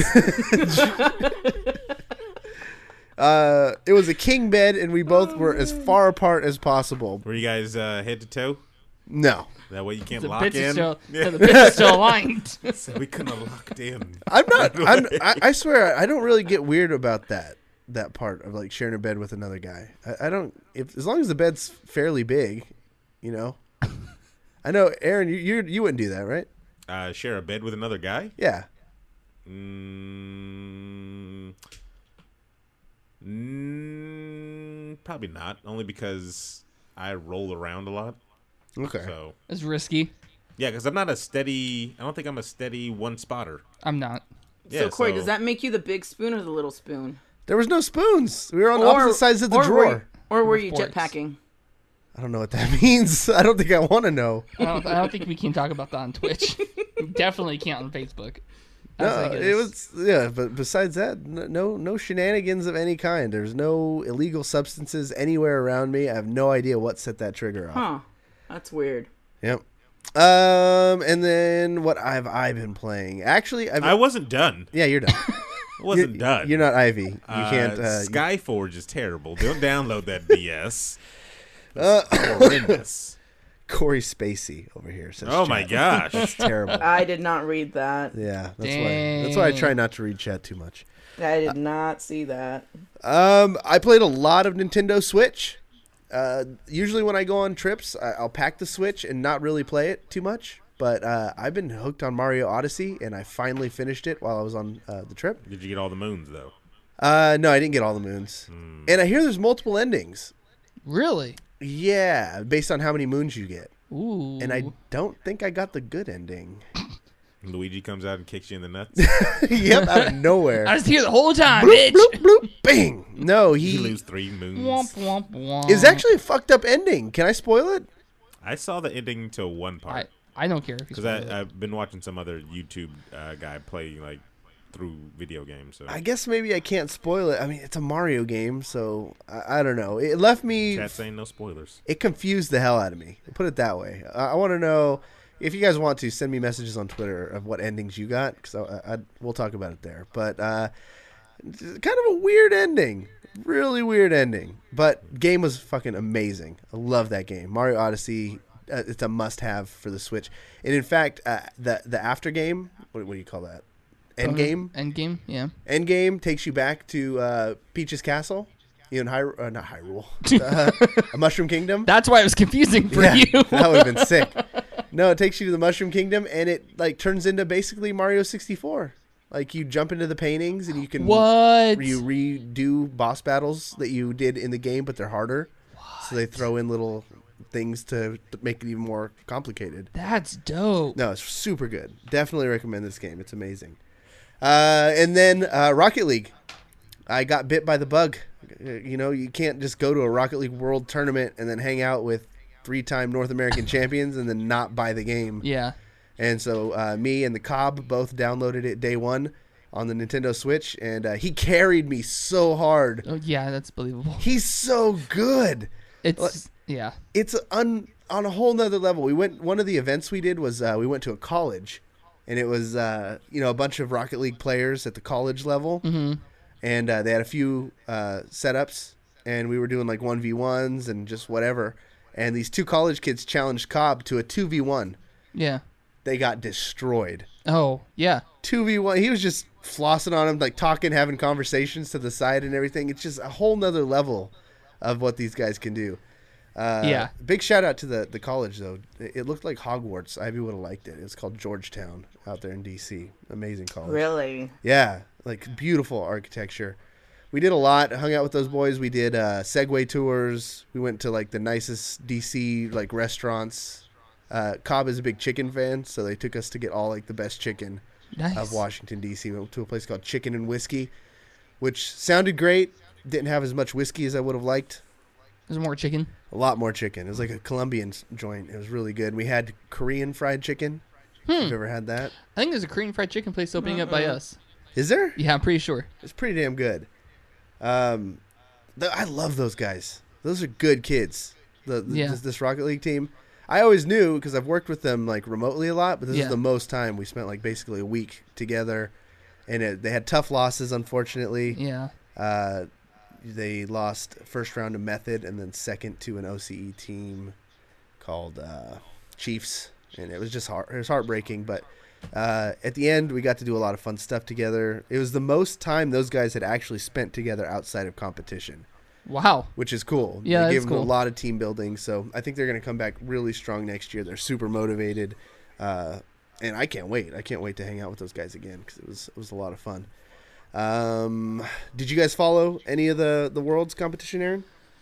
Uh, it was a king bed, and we both were as far apart as possible. Were you guys uh, head to toe? No, That way you can't The lock bits in? is still, Yeah. the bits is still aligned. So we couldn't have locked in. I'm not. I'm, I, I swear, I don't really get weird about that. That part of like sharing a bed with another guy. I, I don't. If as long as the bed's fairly big, you know. I know, Aaron. You you, you wouldn't do that, right? Uh, share a bed with another guy? Yeah. Mm, mm, probably not. Only because I roll around a lot. Okay. So It's risky. yeah, because I'm not a steady. I don't think I'm a steady one spotter. I'm not. Yeah, so Corey, so- does that make you the big spoon or the little spoon? There was no spoons. We were on opposite sides of the or drawer. Were you, or were you Forks. jetpacking? I don't know what that means. I don't think I want to know. I don't, I don't think we can talk about that on Twitch. We definitely can't on Facebook. I No, think it was yeah. But besides that, n- no no shenanigans of any kind. There's no illegal substances anywhere around me. I have no idea what set that trigger off. Huh. That's weird. Yep. Um, and then what have I been playing? Actually, I've, I wasn't done. yeah, you're done. I wasn't you're, done. You're not Ivy. You Uh, can't. Uh, you- Skyforge is terrible. Don't download that B S. Uh, It's horrendous. Corey Spacey over here. Says Oh my chat. gosh. That's terrible. I did not read that. Yeah, that's why. That's why I try not to read chat too much. I did not see that. Um, I played a lot of Nintendo Switch. Uh, usually when I go on trips, I, I'll pack the Switch and not really play it too much. But uh, I've been hooked on Mario Odyssey, and I finally finished it while I was on uh, the trip. Did you get all the moons though? Uh, no, I didn't get all the moons. Mm. And I hear there's multiple endings. Really? Yeah, based on how many moons you get. Ooh. And I don't think I got the good ending. Luigi comes out and kicks you in the nuts. Yep, out of nowhere. I was here the whole time, bloop, bitch. bloop, bloop, bang. No, he You lose three moons. Womp, womp, womp. It's actually a fucked up ending. Can I spoil it? I saw the ending to one I, part I don't care if you because spoil it. I've been watching some other YouTube uh, guy play like through video games. So I guess maybe I can't spoil it. I mean, it's a Mario game, so I, I don't know. It left me. chat saying no spoilers. It confused the hell out of me. Put it that way. I, I want to know if you guys want to send me messages on Twitter of what endings you got, because I, I, we'll talk about it there. But uh, kind of a weird ending, really weird ending. But game was fucking amazing. I love that game, Mario Odyssey. Uh, it's a must-have for the Switch. And in fact, uh, the the after game, what, what do you call that? End game. End game, yeah. End game takes you back to uh, Peach's Castle. You know, in Hyrule, uh, not Hyrule, uh, a Mushroom Kingdom. That's why it was confusing for yeah, you. That would have been sick. No, it takes you to the Mushroom Kingdom, and it like turns into basically Mario sixty-four. Like you jump into the paintings, and you can What? you redo boss battles that you did in the game, but they're harder. So they throw in little things to, to make it even more complicated. That's dope. No, it's super good. Definitely recommend this game. It's amazing. Uh, and then uh, Rocket League. I got bit by the bug. You know, you can't just go to a Rocket League World Tournament and then hang out with three-time North American champions and then not buy the game. Yeah. And so uh, me and the Cobb both downloaded it day one on the Nintendo Switch, and uh, he carried me so hard. Oh, yeah, that's believable. He's so good. It's, Like- yeah. It's un, on a whole nother level. We went. One of the events we did was uh, we went to a college, and it was uh, you know a bunch of Rocket League players at the college level, Mm-hmm. and uh, they had a few uh, setups, and we were doing like one v ones and just whatever. And these two college kids challenged Cobb to a two v one. Yeah. They got destroyed. Oh, yeah. two v one. He was just flossing on him, like talking, having conversations to the side and everything. It's just a whole nother level of what these guys can do. Uh, Yeah. Big shout out to the, the college, though. It, it looked like Hogwarts. Ivy would have liked it. It's called Georgetown out there in D C. Amazing college. Really? Yeah. Like beautiful architecture. We did a lot. Hung out with those boys. We did uh, Segway tours. We went to like the nicest D C like restaurants. Uh, Cobb is a big chicken fan, so they took us to get all like the best chicken Nice. of Washington, D C. We went to a place called Chicken and Whiskey, which sounded great. Didn't have as much whiskey as I would have liked. There's more chicken. A lot more chicken. It was like a Colombian s- joint. It was really good. We had Korean fried chicken. Hmm. Have you ever had that? I think there's a Korean fried chicken place opening up by us. Is there? Yeah, I'm pretty sure. It's pretty damn good. Um, th- I love those guys. Those are good kids. The, the Yeah. this, this Rocket League team. I always knew because I've worked with them like remotely a lot, but this Yeah. is the most time we spent like basically a week together, and it, they had tough losses. Unfortunately, Yeah. uh, they lost first round to Method and then second to an O C E team called uh, Chiefs, and it was just heart, it was heartbreaking. But uh, at the end, we got to do a lot of fun stuff together. It was the most time those guys had actually spent together outside of competition, Wow. which is cool. Yeah, they that's gave them cool. a lot of team building, so I think they're going to come back really strong next year. They're super motivated, uh, and I can't wait. I can't wait to hang out with those guys again because it was it was a lot of fun. Um, did you guys follow any of the the Worlds competition, Aaron?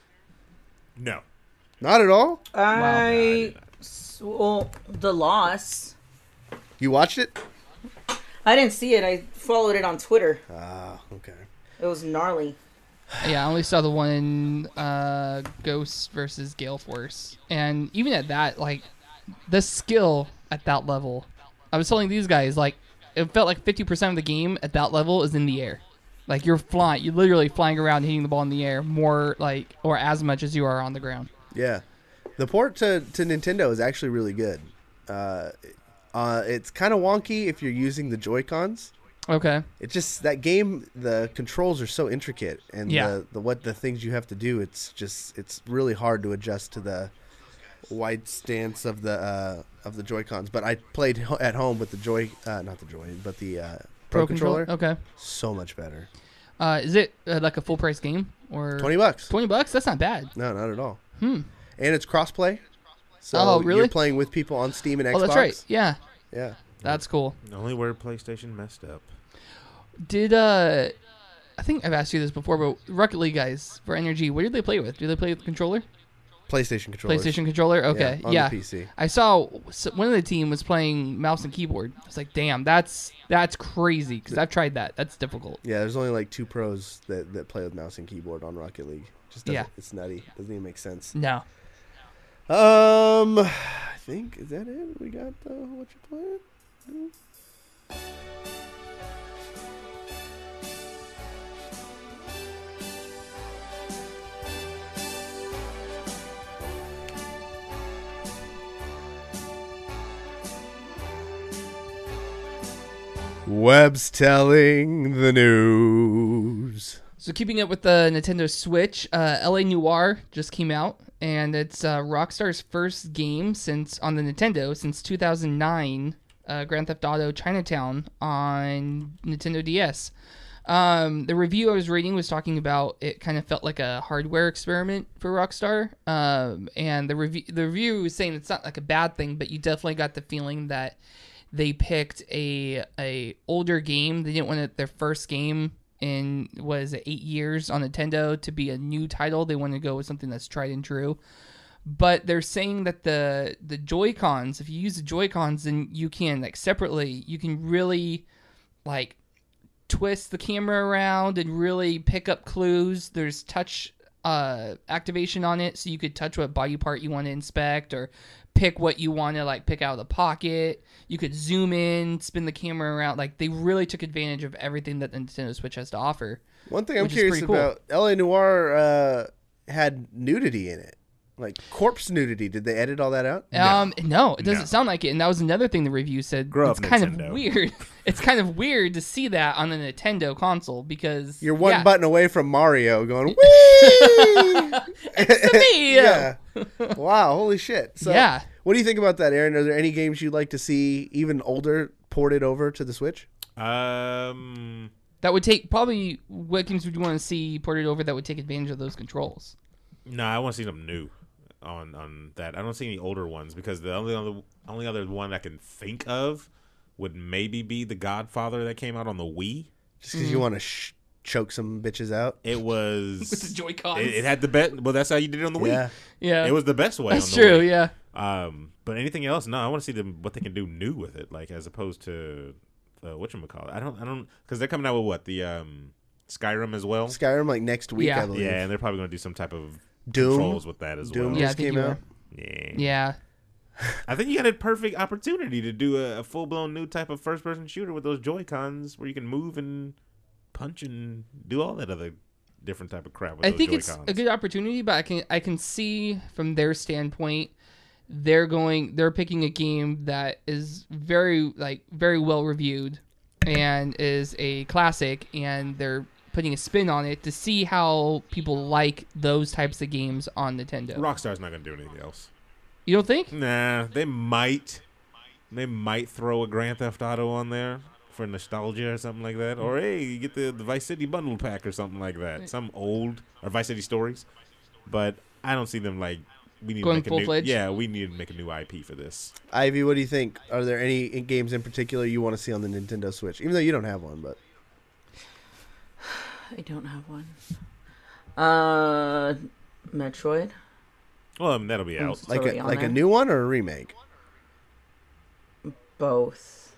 No. Not at all. I s- well, the loss. You watched it? I didn't see it. I followed it on Twitter. Ah, okay. It was gnarly. Yeah, I only saw the one uh, Ghost versus Gale Force, and even at that, like the skill at that level, I was telling these guys like it felt like fifty percent of the game at that level is in the air. Like you're flying, you're literally flying around, hitting the ball in the air more like or as much as you are on the ground. Yeah, the port to, to Nintendo is actually really good. Uh, uh, it's kind of wonky if you're using the Joy-Cons. Okay. It just that game, the controls are so intricate, and Yeah. the, the what the things you have to do, it's just it's really hard to adjust to the wide stance of the uh, of the Joy-Cons. But I played ho- at home with the Joy, uh, not the Joy, but the uh, Pro, controller. Okay. So much better. Uh, is it uh, like a full price game or Twenty bucks. Twenty bucks? That's not bad. No, not at all. Hmm. And it's crossplay. So Oh, really? you're playing with people on Steam and Xbox. Oh, that's right. Yeah, Yeah. that's cool. Only where PlayStation messed up. Did uh, I think I've asked you this before, but Rocket League guys for Energy, what did they play with? Do they play with the controller? PlayStation controllers. PlayStation controller. Okay, on yeah. the P C. I saw s- one of the team was playing mouse and keyboard. I was like, damn, that's that's crazy because I've tried that. That's difficult. Yeah, there's only like two pros that, that play with mouse and keyboard on Rocket League. Just doesn't, Yeah. it's nutty. Doesn't even make sense. No. Um, I think is that it? We got the what you playing? Webb's telling the news. So keeping up with the Nintendo Switch, uh, L A Noire just came out, and it's uh, Rockstar's first game since on the Nintendo since two thousand nine, uh, Grand Theft Auto Chinatown on Nintendo D S. Um, the review I was reading was talking about it kind of felt like a hardware experiment for Rockstar, um, and the review the review was saying it's not like a bad thing, but you definitely got the feeling that they picked a a older game. They didn't want it, their first game in was it eight years on Nintendo to be a new title. They wanted to go with something that's tried and true. But they're saying that the the Joy-Cons, if you use the Joy-Cons, then you can like separately, you can really like twist the camera around and really pick up clues. There's touch uh, activation on it, so you could touch what body part you want to inspect or pick what you want to like pick out of the pocket. You could zoom in, spin the camera around. Like they really took advantage of everything that the Nintendo Switch has to offer. One thing I'm Which is curious pretty cool. about, L A Noire uh, had nudity in it. Like corpse nudity. Did they edit all that out? Um, no, it doesn't No. sound like it. And that was another thing the review said. Grow it's up, kind of Nintendo. weird. It's kind of weird to see that on a Nintendo console because You're one yeah, button away from Mario going, whee! it's me. Yeah. Wow, holy shit. So, Yeah. what do you think about that, Aaron? Are there any games you'd like to see, even older, ported over to the Switch? Um, That would take probably what games would you want to see ported over that would take advantage of those controls? no, I want to see them new on on that. I don't see any older ones because the only other only other one I can think of would maybe be The Godfather that came out on the Wii. Just because you want to sh- choke some bitches out? It was With the Joy-Cons. It, it had the best. Well, that's how you did it on the Wii. Yeah. Yeah, It was the best way. that's on the true. Wii. Yeah, Um, but anything else? No, I want to see them what they can do new with it, like as opposed to the whatchamacallit. I don't, I don't, because they're coming out with what the um Skyrim as well. Skyrim, like next week, Yeah. I believe. Yeah, and they're probably going to do some type of Doom? controls with that as Doom well. Yeah, I just think came you out. are. Yeah. yeah. I think you got a perfect opportunity to do a, a full blown new type of first person shooter with those Joy Cons, where you can move and punch and do all that other different type of crap with I those think it's Joy-Cons. a good opportunity, but I can I can see from their standpoint, they're going they're picking a game that is very like very well reviewed and is a classic, and they're putting a spin on it to see how people like those types of games on Nintendo. Rockstar's not going to do anything else. You don't think? Nah, they might. They might throw a Grand Theft Auto on there for nostalgia or something like that. Or, hey, you get the, the Vice City bundle pack or something like that. Some old, or Vice City Stories. But I don't see them, like, we need Going to make a new... full-fledged? Yeah, we need to make a new I P for this. Ivy, what do you think? Are there any games in particular you want to see on the Nintendo Switch? Even though you don't have one, but... I don't have one. Uh, Metroid. Well, I mean, that'll be out. Throw Like it a, on like a there. new one or a remake? Both.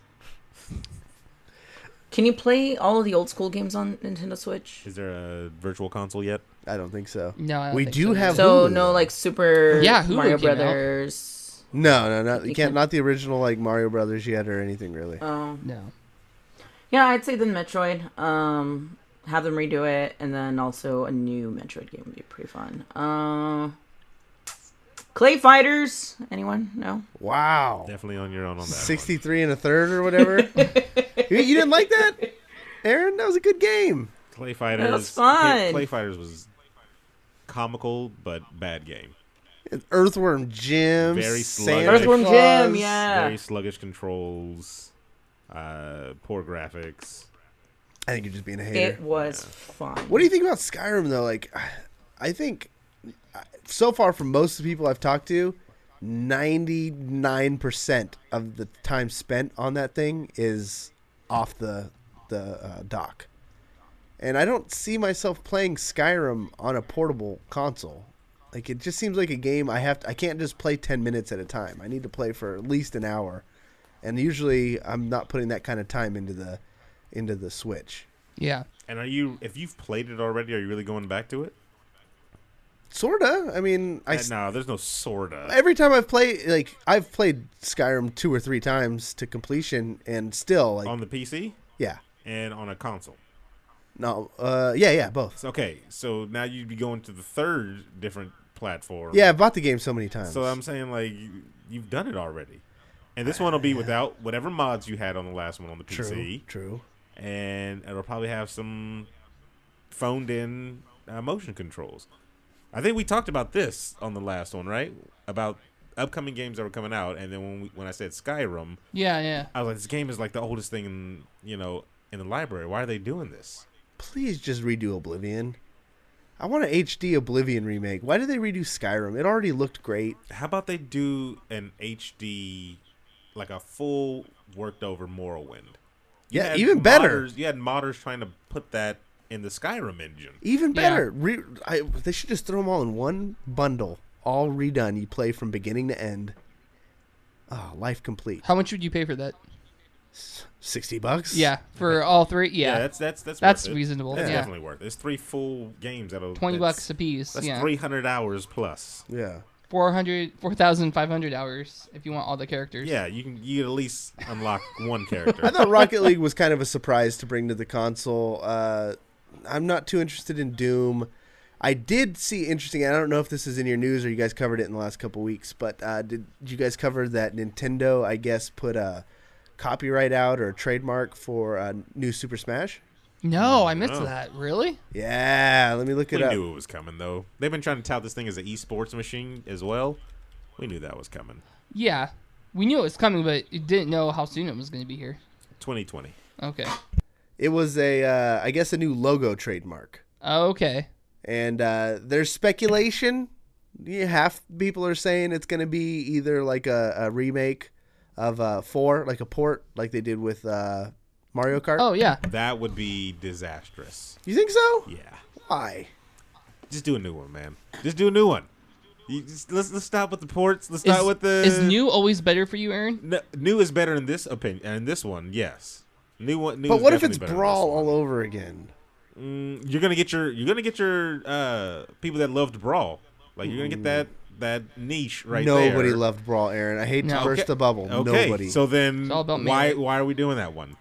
Can you play all of the old school games on Nintendo Switch? Is there a virtual console yet? I don't think so. No, I don't We think do so. have- So Hulu, no, though. like Super Yeah, Hulu Mario came out. Brothers. No, no, not you You can't. can't- Not the original like Mario Brothers yet or anything really. Oh, No. yeah, I'd say then Metroid. Um, have them redo it, and then also a new Metroid game would be pretty fun. Uh, Clay Fighters. Anyone? No. Wow, Definitely on your own on that one. sixty-three and a third or whatever. you, you didn't like that, Aaron? That was a good game. Clay Fighters. was fun. Clay Fighters was comical, but bad game. Earthworm Jim, Very Santa sluggish. Earthworm Claus. Jim. Yeah. Very sluggish controls, uh, poor graphics. I think you're just being a hater. It was fun. What do you think about Skyrim though? Like, I think so far from most of the people I've talked to, ninety-nine percent of the time spent on that thing is off the the uh, dock. And I don't see myself playing Skyrim on a portable console. Like, it just seems like a game I have to, I can't just play ten minutes at a time. I need to play for at least an hour. And usually I'm not putting that kind of time into the into the Switch. Yeah. And are you, if you've played it already, are you really going back to it? Sorta. I mean, I Uh, no, there's no sorta. every time I've played, like, I've played Skyrim two or three times to completion, and still, like, On the P C yeah, and on a console. no, uh, yeah, yeah, both. So, okay, so now you'd be going to the third different platform. Yeah, I've bought the game so many times. So I'm saying, like, you, you've done it already. And this one will be without whatever mods you had on the last one on the P C. true, true. And it'll probably have some phoned-in uh, motion controls. I think we talked about this on the last one, right? About upcoming games that were coming out, and then when we, when I said Skyrim, Yeah, yeah. I was like, this game is like the oldest thing in you know in the library. Why are they doing this? Please just redo Oblivion. I want an H D Oblivion remake. Why did they redo Skyrim? It already looked great. How about they do an H D, like a full worked over Morrowind? You Yeah, had even better. modders- You had modders trying to put that in the Skyrim engine. Even Yeah. better. Re- I, they should just throw them all in one bundle, all redone. You play from beginning to end. Oh, life complete. How much would you pay for that? Sixty bucks. Yeah, for all three. Yeah, that's that's that's That's worth it. reasonable, That's yeah. definitely worth it. It's three full games that'll twenty that's- bucks a piece. That's Yeah, three hundred hours plus. Yeah. four hundred, four thousand five hundred hours if you want all the characters. Yeah, you can you at least unlock one I character. thought Rocket League was kind of a surprise to bring to the console. Uh, I'm not too interested in Doom. I did see interesting. I don't know if this is in your news or you guys covered it in the last couple weeks, but uh, did, did you guys cover that Nintendo, I guess, put a copyright out or a trademark for uh, new Super Smash? No, I missed No. that. Really? Yeah, let me look it We up. knew it was coming though. They've been trying to tout this thing as an esports machine as well. We knew that was coming. Yeah, we knew it was coming, but we didn't know how soon it was going to be here. twenty twenty. Okay. It was a, uh, I guess, a new logo trademark. Okay. And uh, there's speculation. Yeah, half people are saying it's going to be either like a, a remake of uh, four, like a port, like they did with uh, Mario Kart. Oh yeah. That would be disastrous. You think so? Yeah. Why? Just do a new one, man. Just do a new one. You just, let's let's stop with the ports. Let's Is, start with the is new always better for you, Aaron? No, new is better in this opinion. And in this one, yes. New one. New But is what if it's definitely better in Brawl this one. all over again? Mm, you're gonna get your you're gonna get your uh, people that loved Brawl. Like you're gonna get that that niche right there. Nobody loved Brawl, Aaron. I hate to No. burst Okay. the bubble. Okay, Nobody. so then It's all about why melee. why are we doing that one?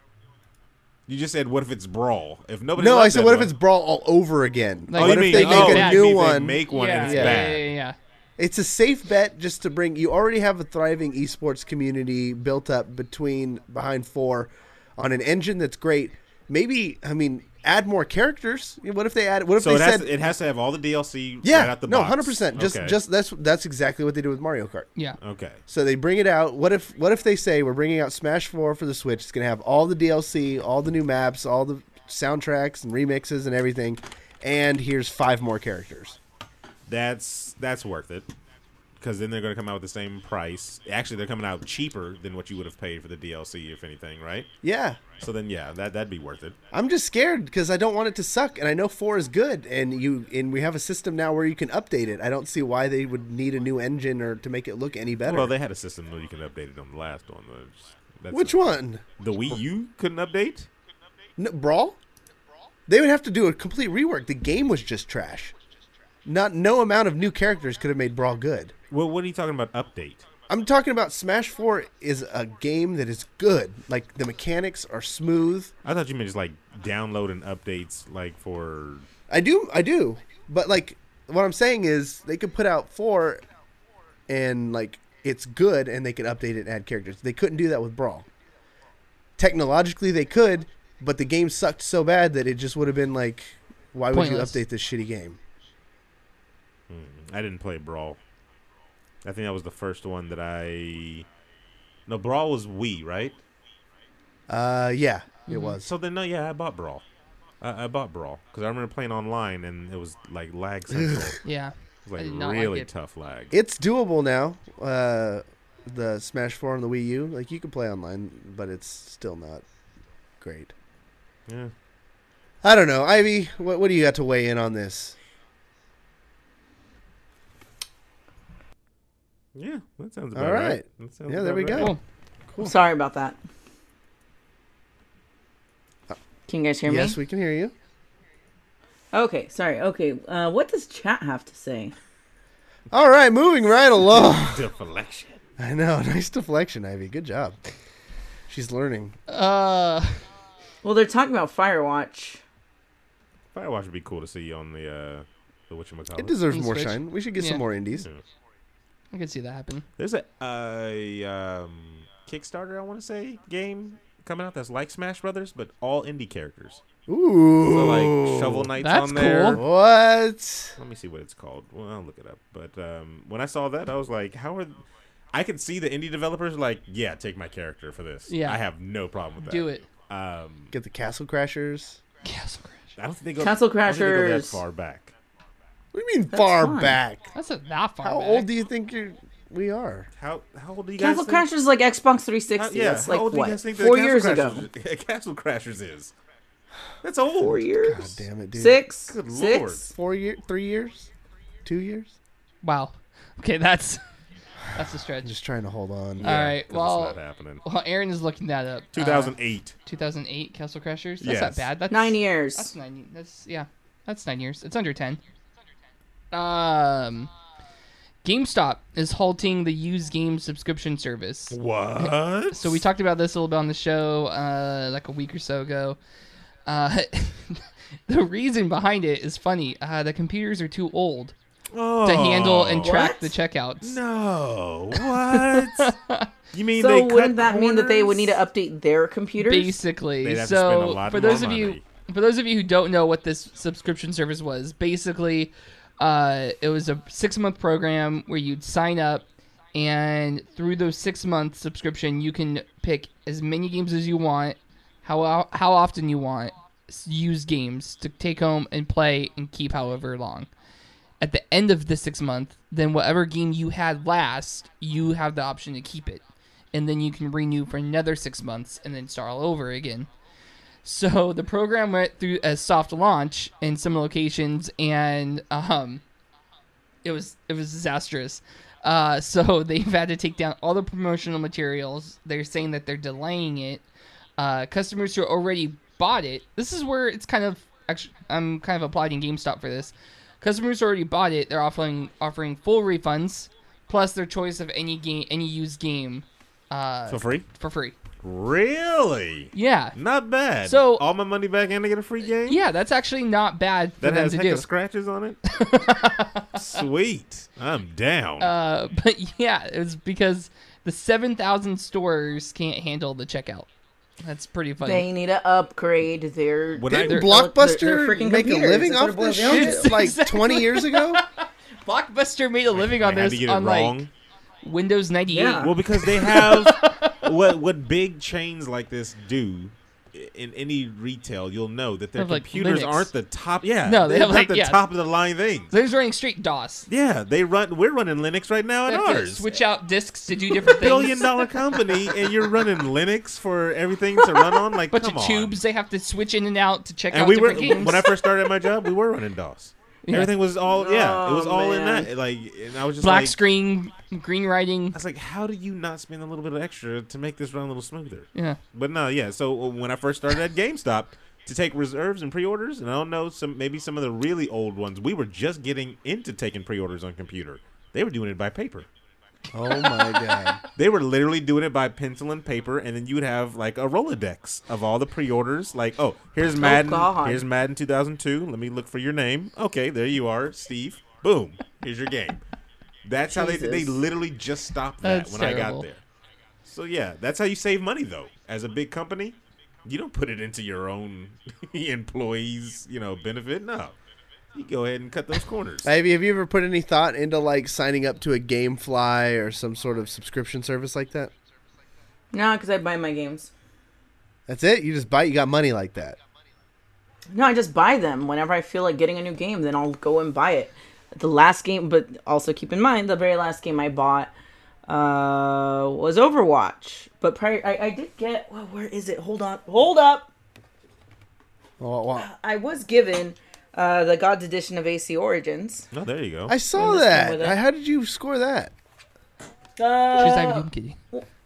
You just said what if it's Brawl? If nobody no, loved I said that what if one- it's Brawl all over again? Like- Oh, what you if mean, they make oh, a bad. new you mean they one? Make one yeah, and it's yeah, bad. yeah, yeah, yeah. It's a safe bet just to bring. You already have a thriving esports community built up between behind four, on an engine that's great. Maybe I mean add more characters. What if they add? What if So they it has, said? to, it has to have all the D L C yeah, right out the no, box. hundred percent. Just Okay. just that's that's exactly what they did with Mario Kart. Yeah. okay. So they bring it out. What if what if they say we're bringing out Smash four for the Switch? It's gonna have all the D L C, all the new maps, all the soundtracks and remixes and everything, and here's five more characters. That's that's worth it because then they're going to come out with the same price. Actually, they're coming out cheaper than what you would have paid for the D L C, if anything, right? Yeah, So then, yeah, that that'd be worth it. I'm just scared because I don't want it to suck, and I know four is good, and you and we have a system now where you can update it. I don't see why they would need a new engine or to make it look any better. Well, they had a system where you can update it on the last one. That's Which one? The Wii U couldn't update. No, Brawl? They would have to do a complete rework. The game was just trash. Not no amount of new characters could have made Brawl good. Well, what are you talking about? Update? I'm talking about Smash four is a game that is good. Like the mechanics are smooth. I thought you meant just like downloading updates, like for. I do, I do. But like what I'm saying is they could put out four and like it's good and they could update it and add characters. They couldn't do that with Brawl. Technologically they could, but the game sucked so bad that it just would have been like, why would Pointless. you update this shitty game? I didn't play Brawl. I think that was the first one that I. No, Brawl was Wii, right? Uh, yeah, it was. So then, no, yeah, I bought Brawl. I, I bought Brawl because I remember playing online and it was like lag central. It Yeah. was like I did not like really it. tough lag. It's doable now. Uh, the Smash four on the Wii U, like you can play online, but it's still not great. Yeah. I don't know, Ivy. What what do you got to weigh in on this? Yeah, that sounds about All right. right. That sounds Yeah, there about we right. go. Cool. Cool. Sorry about that. Can you guys hear Yes, me? we can hear you. Okay, sorry. Okay, uh, what does chat have to say? All right, moving right along. Deflection. I know, nice deflection, Ivy. Good job. She's learning. Uh, Well, they're talking about Firewatch. Firewatch would be cool to see on the uh, the whatchamacallit. It deserves On more Switch. shine. We should get Yeah. some more indies. Yeah. I could see that happen. There's a uh, um, Kickstarter, I want to say, game coming out that's like Smash Brothers, but all indie characters. Ooh. So like Shovel Knight's That's on there. cool. What? Let me see what it's called. Well, I'll look it up. But um, when I saw that, I was like, how are... I could see the indie developers like, yeah, take my character for this. Yeah. I have no problem with that. Do it. Um, Get the Castle Crashers. Castle Crash. I don't think they go, Castle I don't think they go that Crashers. far back. What do you mean far fine. back? That's not that far How back. old do you think you're, we are? How how old do you guys Castle think? Crashers is like Xbox three How, sixty. yeah, That's how like old do what? you guys think the Four Castle years ago. Crashers, Castle Crashers is? That's old. Four years. God damn it, dude. Six. Good Six. lord. Four years? Three years? Two years? Wow. Okay, that's that's a stretch. I'm just trying to hold on. All right. 'Cause Well, it's not happening. well, Aaron is looking that up. two thousand eight. Uh, two thousand eight Castle Crashers. That's not Yes. bad. That's Nine years. That's nine. That's yeah. That's nine years. It's under ten. Um, GameStop is halting the used game subscription service. What? So we talked about this a little bit on the show, uh, like a week or so ago. Uh, the reason behind it is funny. Uh, the computers are too old oh, to handle and track What? the checkouts. No. What? You mean So they cut wouldn't that mean that they would need to corners? update their computers? Basically, They'd have to spend a so lot for more those of you, money. for those of you who don't know what this subscription service was, basically, uh, it was a six month program where you'd sign up, and through those six month subscription, you can pick as many games as you want, how how often you want, use games to take home and play and keep however long. At the end of the six month, then whatever game you had last, you have the option to keep it. And then you can renew for another six months and then start all over again. So the program went through a soft launch in some locations, and um, it was it was disastrous. Uh, so they've had to take down all the promotional materials. They're saying that they're delaying it. Uh, customers who already bought it. This is where it's kind of actually I'm kind of applauding GameStop for this. Customers who already bought it, they're offering offering full refunds plus their choice of any game, any used game, uh, For free? for free. Really? Yeah, Not bad. So- all my money back and I get a free game? yeah, that's actually not bad for That them has to heck do. of scratches on it? Sweet. I'm down. Uh, but yeah, it was because the seven thousand stores can't handle the checkout. That's pretty funny. They need to upgrade their. When I- Didn't their- Blockbuster their freaking make a computers. living That's what off it boils this down shit to. like Exactly. twenty years ago? Blockbuster made a living on I had this to get it on wrong. like Windows ninety-eight. Yeah. Well, because they have what what big chains like this do in any retail, you'll know that their Have, like, computers Linux. aren't the top. Yeah, No, they have, not like, the yeah. top of the line things. They're just running straight DOS. Yeah, they run. We're running Linux right now in They have to ours. switch out discs to do different things. Billion dollar company, and you're running Linux for everything to run on. Like, bunch come of on. tubes they have to switch in and out to check And out we were different games. when I first started at my job, we were running DOS. Yeah. Everything was all yeah, it was Oh, all in man. that. Like, and I was just Black like, screen, green writing. I was like, how do you not spend a little bit of extra to make this run a little smoother? Yeah. But no, yeah. So when I first started at GameStop to take reserves and pre-orders, and I don't know, some maybe some of the really old ones, we were just getting into taking pre-orders on computer. They were doing it by paper. Oh my god. They were literally doing it by pencil and paper, and then you would have like a Rolodex of all the pre-orders. Like, oh, here's Madden. God. Here's Madden two thousand two. Let me look for your name. Okay, there you are, Steve. Boom. Here's your game. That's how they they Jesus. literally just stopped that That's when I terrible. got there. So yeah, that's how you save money though. As a big company, you don't put it into your own employees, you know, benefit. No, you go ahead and cut those corners. Ivy, have you ever put any thought into like signing up to a GameFly or some sort of subscription service like that? No, because I buy my games. That's it? You just buy, you got money like that. No, I just buy them whenever I feel like getting a new game. Then I'll go and buy it. The last game, but also keep in mind the very last game I bought uh, was Overwatch. But prior, I, I did get. Well, where is it? Hold on, hold up. Oh, wow. I was given uh, the God's Edition of A C Origins. Oh, there you go. I saw And this came with that. it. How did you score that? Uh, She's not even kitty.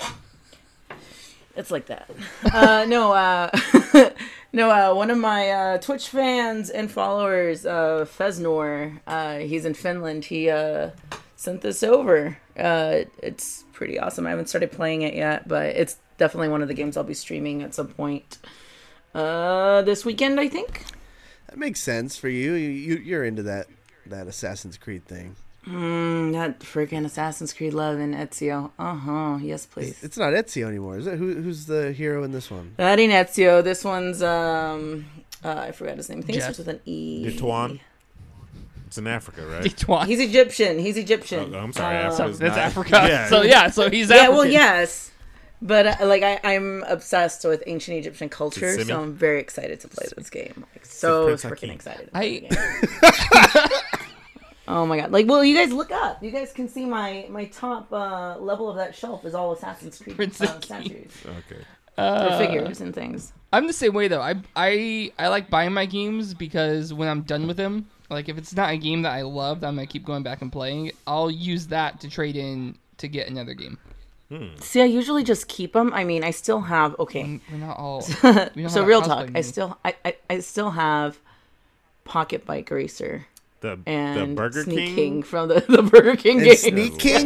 It's like that. Uh, no, uh, no. Uh, one of my uh, Twitch fans and followers, uh, Feznor, uh, he's in Finland. He uh, sent this over. Uh, it's pretty awesome. I haven't started playing it yet, but it's definitely one of the games I'll be streaming at some point uh, this weekend, I think. That makes sense for you. You, you you're into that that Assassin's Creed thing. Mm, that freaking Assassin's Creed love in Ezio. Uh huh. Yes, please. It's not Ezio anymore, is it? Who, who's the hero in this one? That ain't Ezio. This one's um, uh, I forgot his name. I think it Jeff. starts with an E. Ditwan. It's in Africa, right? Ditwan. He's Egyptian. He's Egyptian. Oh, I'm sorry, Uh, So Africa's that's not- Africa. Yeah. So yeah, so he's Yeah, African. well, yes. But uh, like I, I'm obsessed with ancient Egyptian culture, Simi? so I'm very excited to play this game. Like so Prince freaking Hakeem. excited. To play I- the game. Oh my god! Like, well, you guys look up. You guys can see my my top uh, level of that shelf is all Assassin's Creed Prince uh, Hakeem. statues Okay. or figures and things. I'm the same way though. I I I like buying my games because when I'm done with them, like if it's not a game that I love, that I'm gonna keep going back and playing. I'll use that to trade in to get another game. See, I usually just keep them. I mean, I still have okay. We're not all. We don't have So a real cosplay talk, I game. still I, I, I still have Pocket Bike Racer The and the Burger Sneak King. King from the, the Burger King And game. Sneak King?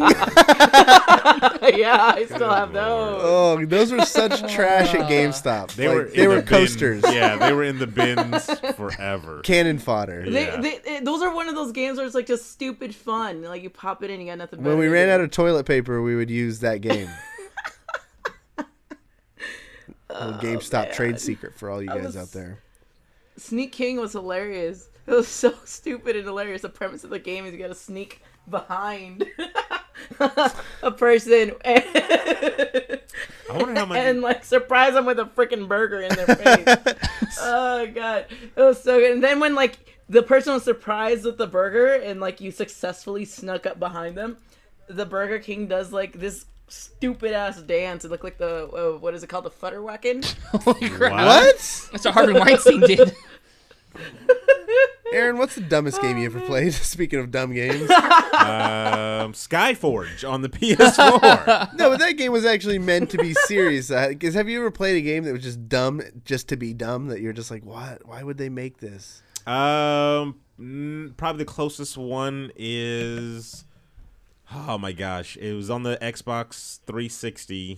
Yeah, I still have those. Oh, those were such trash at GameStop. They Like, were they in were the bin. coasters. Yeah, they were in the bins forever. Cannon fodder. They, Yeah. they, they, those are one of those games where it's like just stupid fun. Like you pop it in, you got nothing. When better we to ran do. out of toilet paper, we would use that game. A little GameStop trade secret for all you guys was- out there. Sneak King was hilarious. It was so stupid and hilarious. The premise of the game is you got to sneak behind a person and, I wonder how much. and like surprise them with a freaking burger in their face. Oh god, it was so good. And then when like the person was surprised with the burger and like you successfully snuck up behind them, the Burger King does like this stupid ass dance. It looked like the uh, what is it called, the Futterwacken? Holy crap! What? That's what Harvey Weinstein did. Aaron, what's the dumbest game you ever played? Speaking of dumb games. um, Skyforge on the P S four. No, but that game was actually meant to be serious. Because have you ever played a game that was just dumb, just to be dumb, that you're just like, what? Why would they make this? Um, mm, probably the closest one is. Oh my gosh! It was on the Xbox three sixty,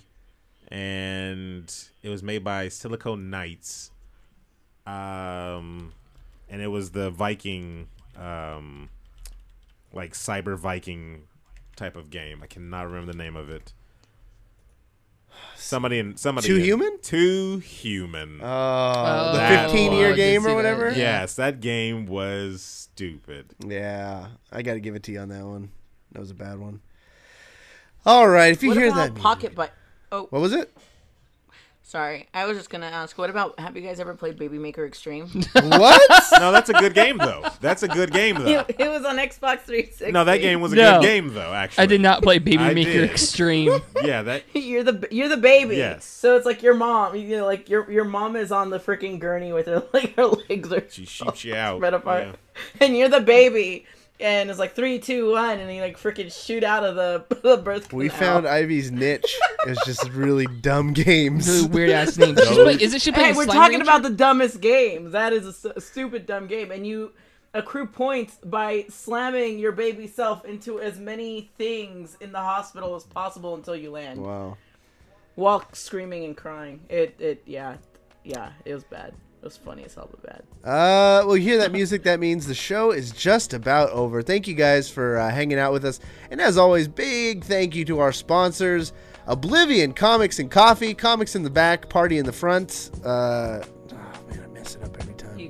and it was made by Silicon Knights. Um, and it was the Viking, um, like cyber Viking type of game. I cannot remember the name of it. Somebody in somebody. Too in- Human? Too Human. Oh, the that fifteen-year one. I did game see or that, whatever? yeah. Yes, that game was stupid. Yeah, I got to give it to you on that one. That was a bad one. All right, if you What hear about that music- Pocket Bike? Oh, What was it? sorry. I was just gonna ask. What about? Have you guys ever played Baby Maker Extreme? What? No, that's a good game though. That's a good game though. it, it was on Xbox three sixty. No, that game was a No. good game though. Actually, I did not play Baby I Maker did. Extreme. Yeah, that. You're the you're the baby. Yes. So it's like your mom. You know, like your your mom is on the freaking gurney with her like her legs are She shoots you out. spread apart, Yeah. and you're the baby. And it's like three, two, one, and you like freaking shoot out of the the birth canal. We found Ivy's niche. It's just really dumb games. Really weird ass name. She's play, is it she Hey, playing we're Slime talking Rancher? about the dumbest game. That is a, s- a stupid dumb game, and you accrue points by slamming your baby self into as many things in the hospital as possible until you land. Wow. While screaming and crying. It it yeah yeah it was bad. It was funny as hell, but bad. Uh, well, you hear that music? That means the show is just about over. Thank you guys for uh, hanging out with us. And as always, big thank you to our sponsors, Oblivion Comics and Coffee. Comics in the back, party in the front. Uh, oh, man, I mess it up every time. You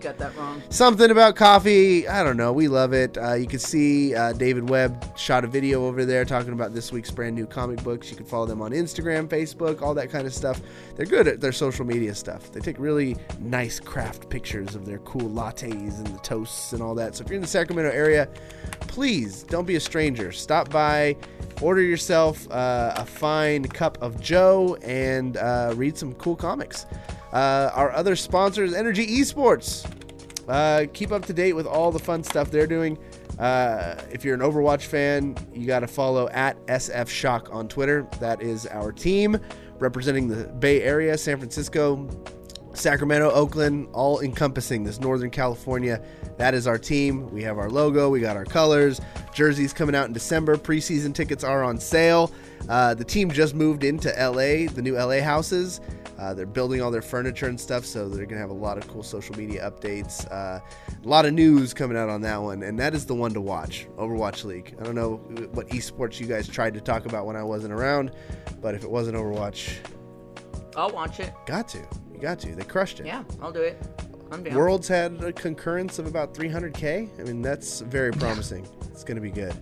got that wrong. Something about coffee. I don't know. We love it. Uh, you can see uh, David Webb shot a video over there talking about this week's brand new comic books. You can follow them on Instagram, Facebook, all that kind of stuff. They're good at their social media stuff. They take really nice craft pictures of their cool lattes and the toasts and all that. So if you're in the Sacramento area, please don't be a stranger. Stop by, order yourself uh, a fine cup of Joe, and uh, read some cool comics. Uh, our other sponsors, Energy Esports. Uh, keep up to date with all the fun stuff they're doing. Uh, if you're an Overwatch fan, you got to follow at S F Shock on Twitter. That is our team representing the Bay Area, San Francisco, Sacramento, Oakland, all encompassing this Northern California. That is our team. We have our logo. We got our colors. Jerseys coming out in December. Preseason tickets are on sale. Uh, the team just moved into L A, the new L A houses. Uh, they're building all their furniture and stuff, so they're going to have a lot of cool social media updates. Uh, a lot of news coming out on that one, and that is the one to watch, Overwatch League. I don't know what esports you guys tried to talk about when I wasn't around, but if it wasn't Overwatch... I'll watch it. Got to. You got to. They crushed it. Yeah, I'll do it. I'm down. Worlds had a concurrence of about three hundred K. I mean, that's very promising. It's going to be good.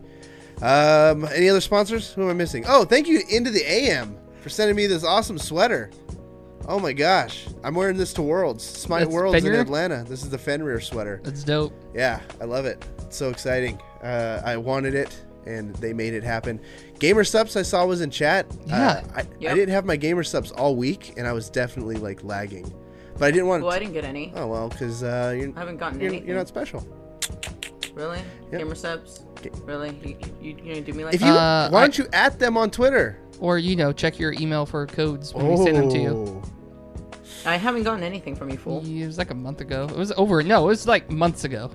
Um, any other sponsors? Who am I missing? Oh, thank you, Into the A M, for sending me this awesome sweater. Oh my gosh. I'm wearing this to Worlds. Smite That's Worlds Fenrir? in Atlanta. This is the Fenrir sweater. That's dope. Yeah, I love it. It's so exciting. Uh, I wanted it, and they made it happen. Gamer Subs I saw was in chat. Yeah. Uh, I, Yep. I didn't have my Gamer Subs all week, and I was definitely like lagging. But I didn't want Well, I to... didn't get any. Oh, well, because uh, you're, I haven't gotten you're, anything. you're not special. Really? Yep. Gamer subs? Really? You, you, you gonna do me like If you, Uh, why I- don't you at them on Twitter? Or, you know, check your email for codes when we send them to you. Oh. I haven't gotten anything from you, fool. It was like a month ago. It was over. No, it was like months ago.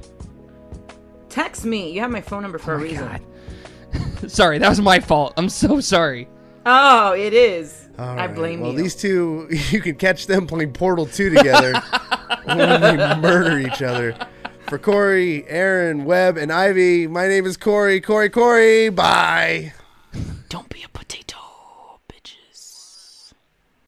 Text me. You have my phone number for Oh a my reason. God. Sorry, that was my fault. I'm so sorry. Oh, it is. All I right. blame well, you. these two, you can catch them playing Portal two together when they murder each other. For Corey, Aaron, Webb, and Ivy, my name is Corey. Corey, Corey, bye. Don't be a potato.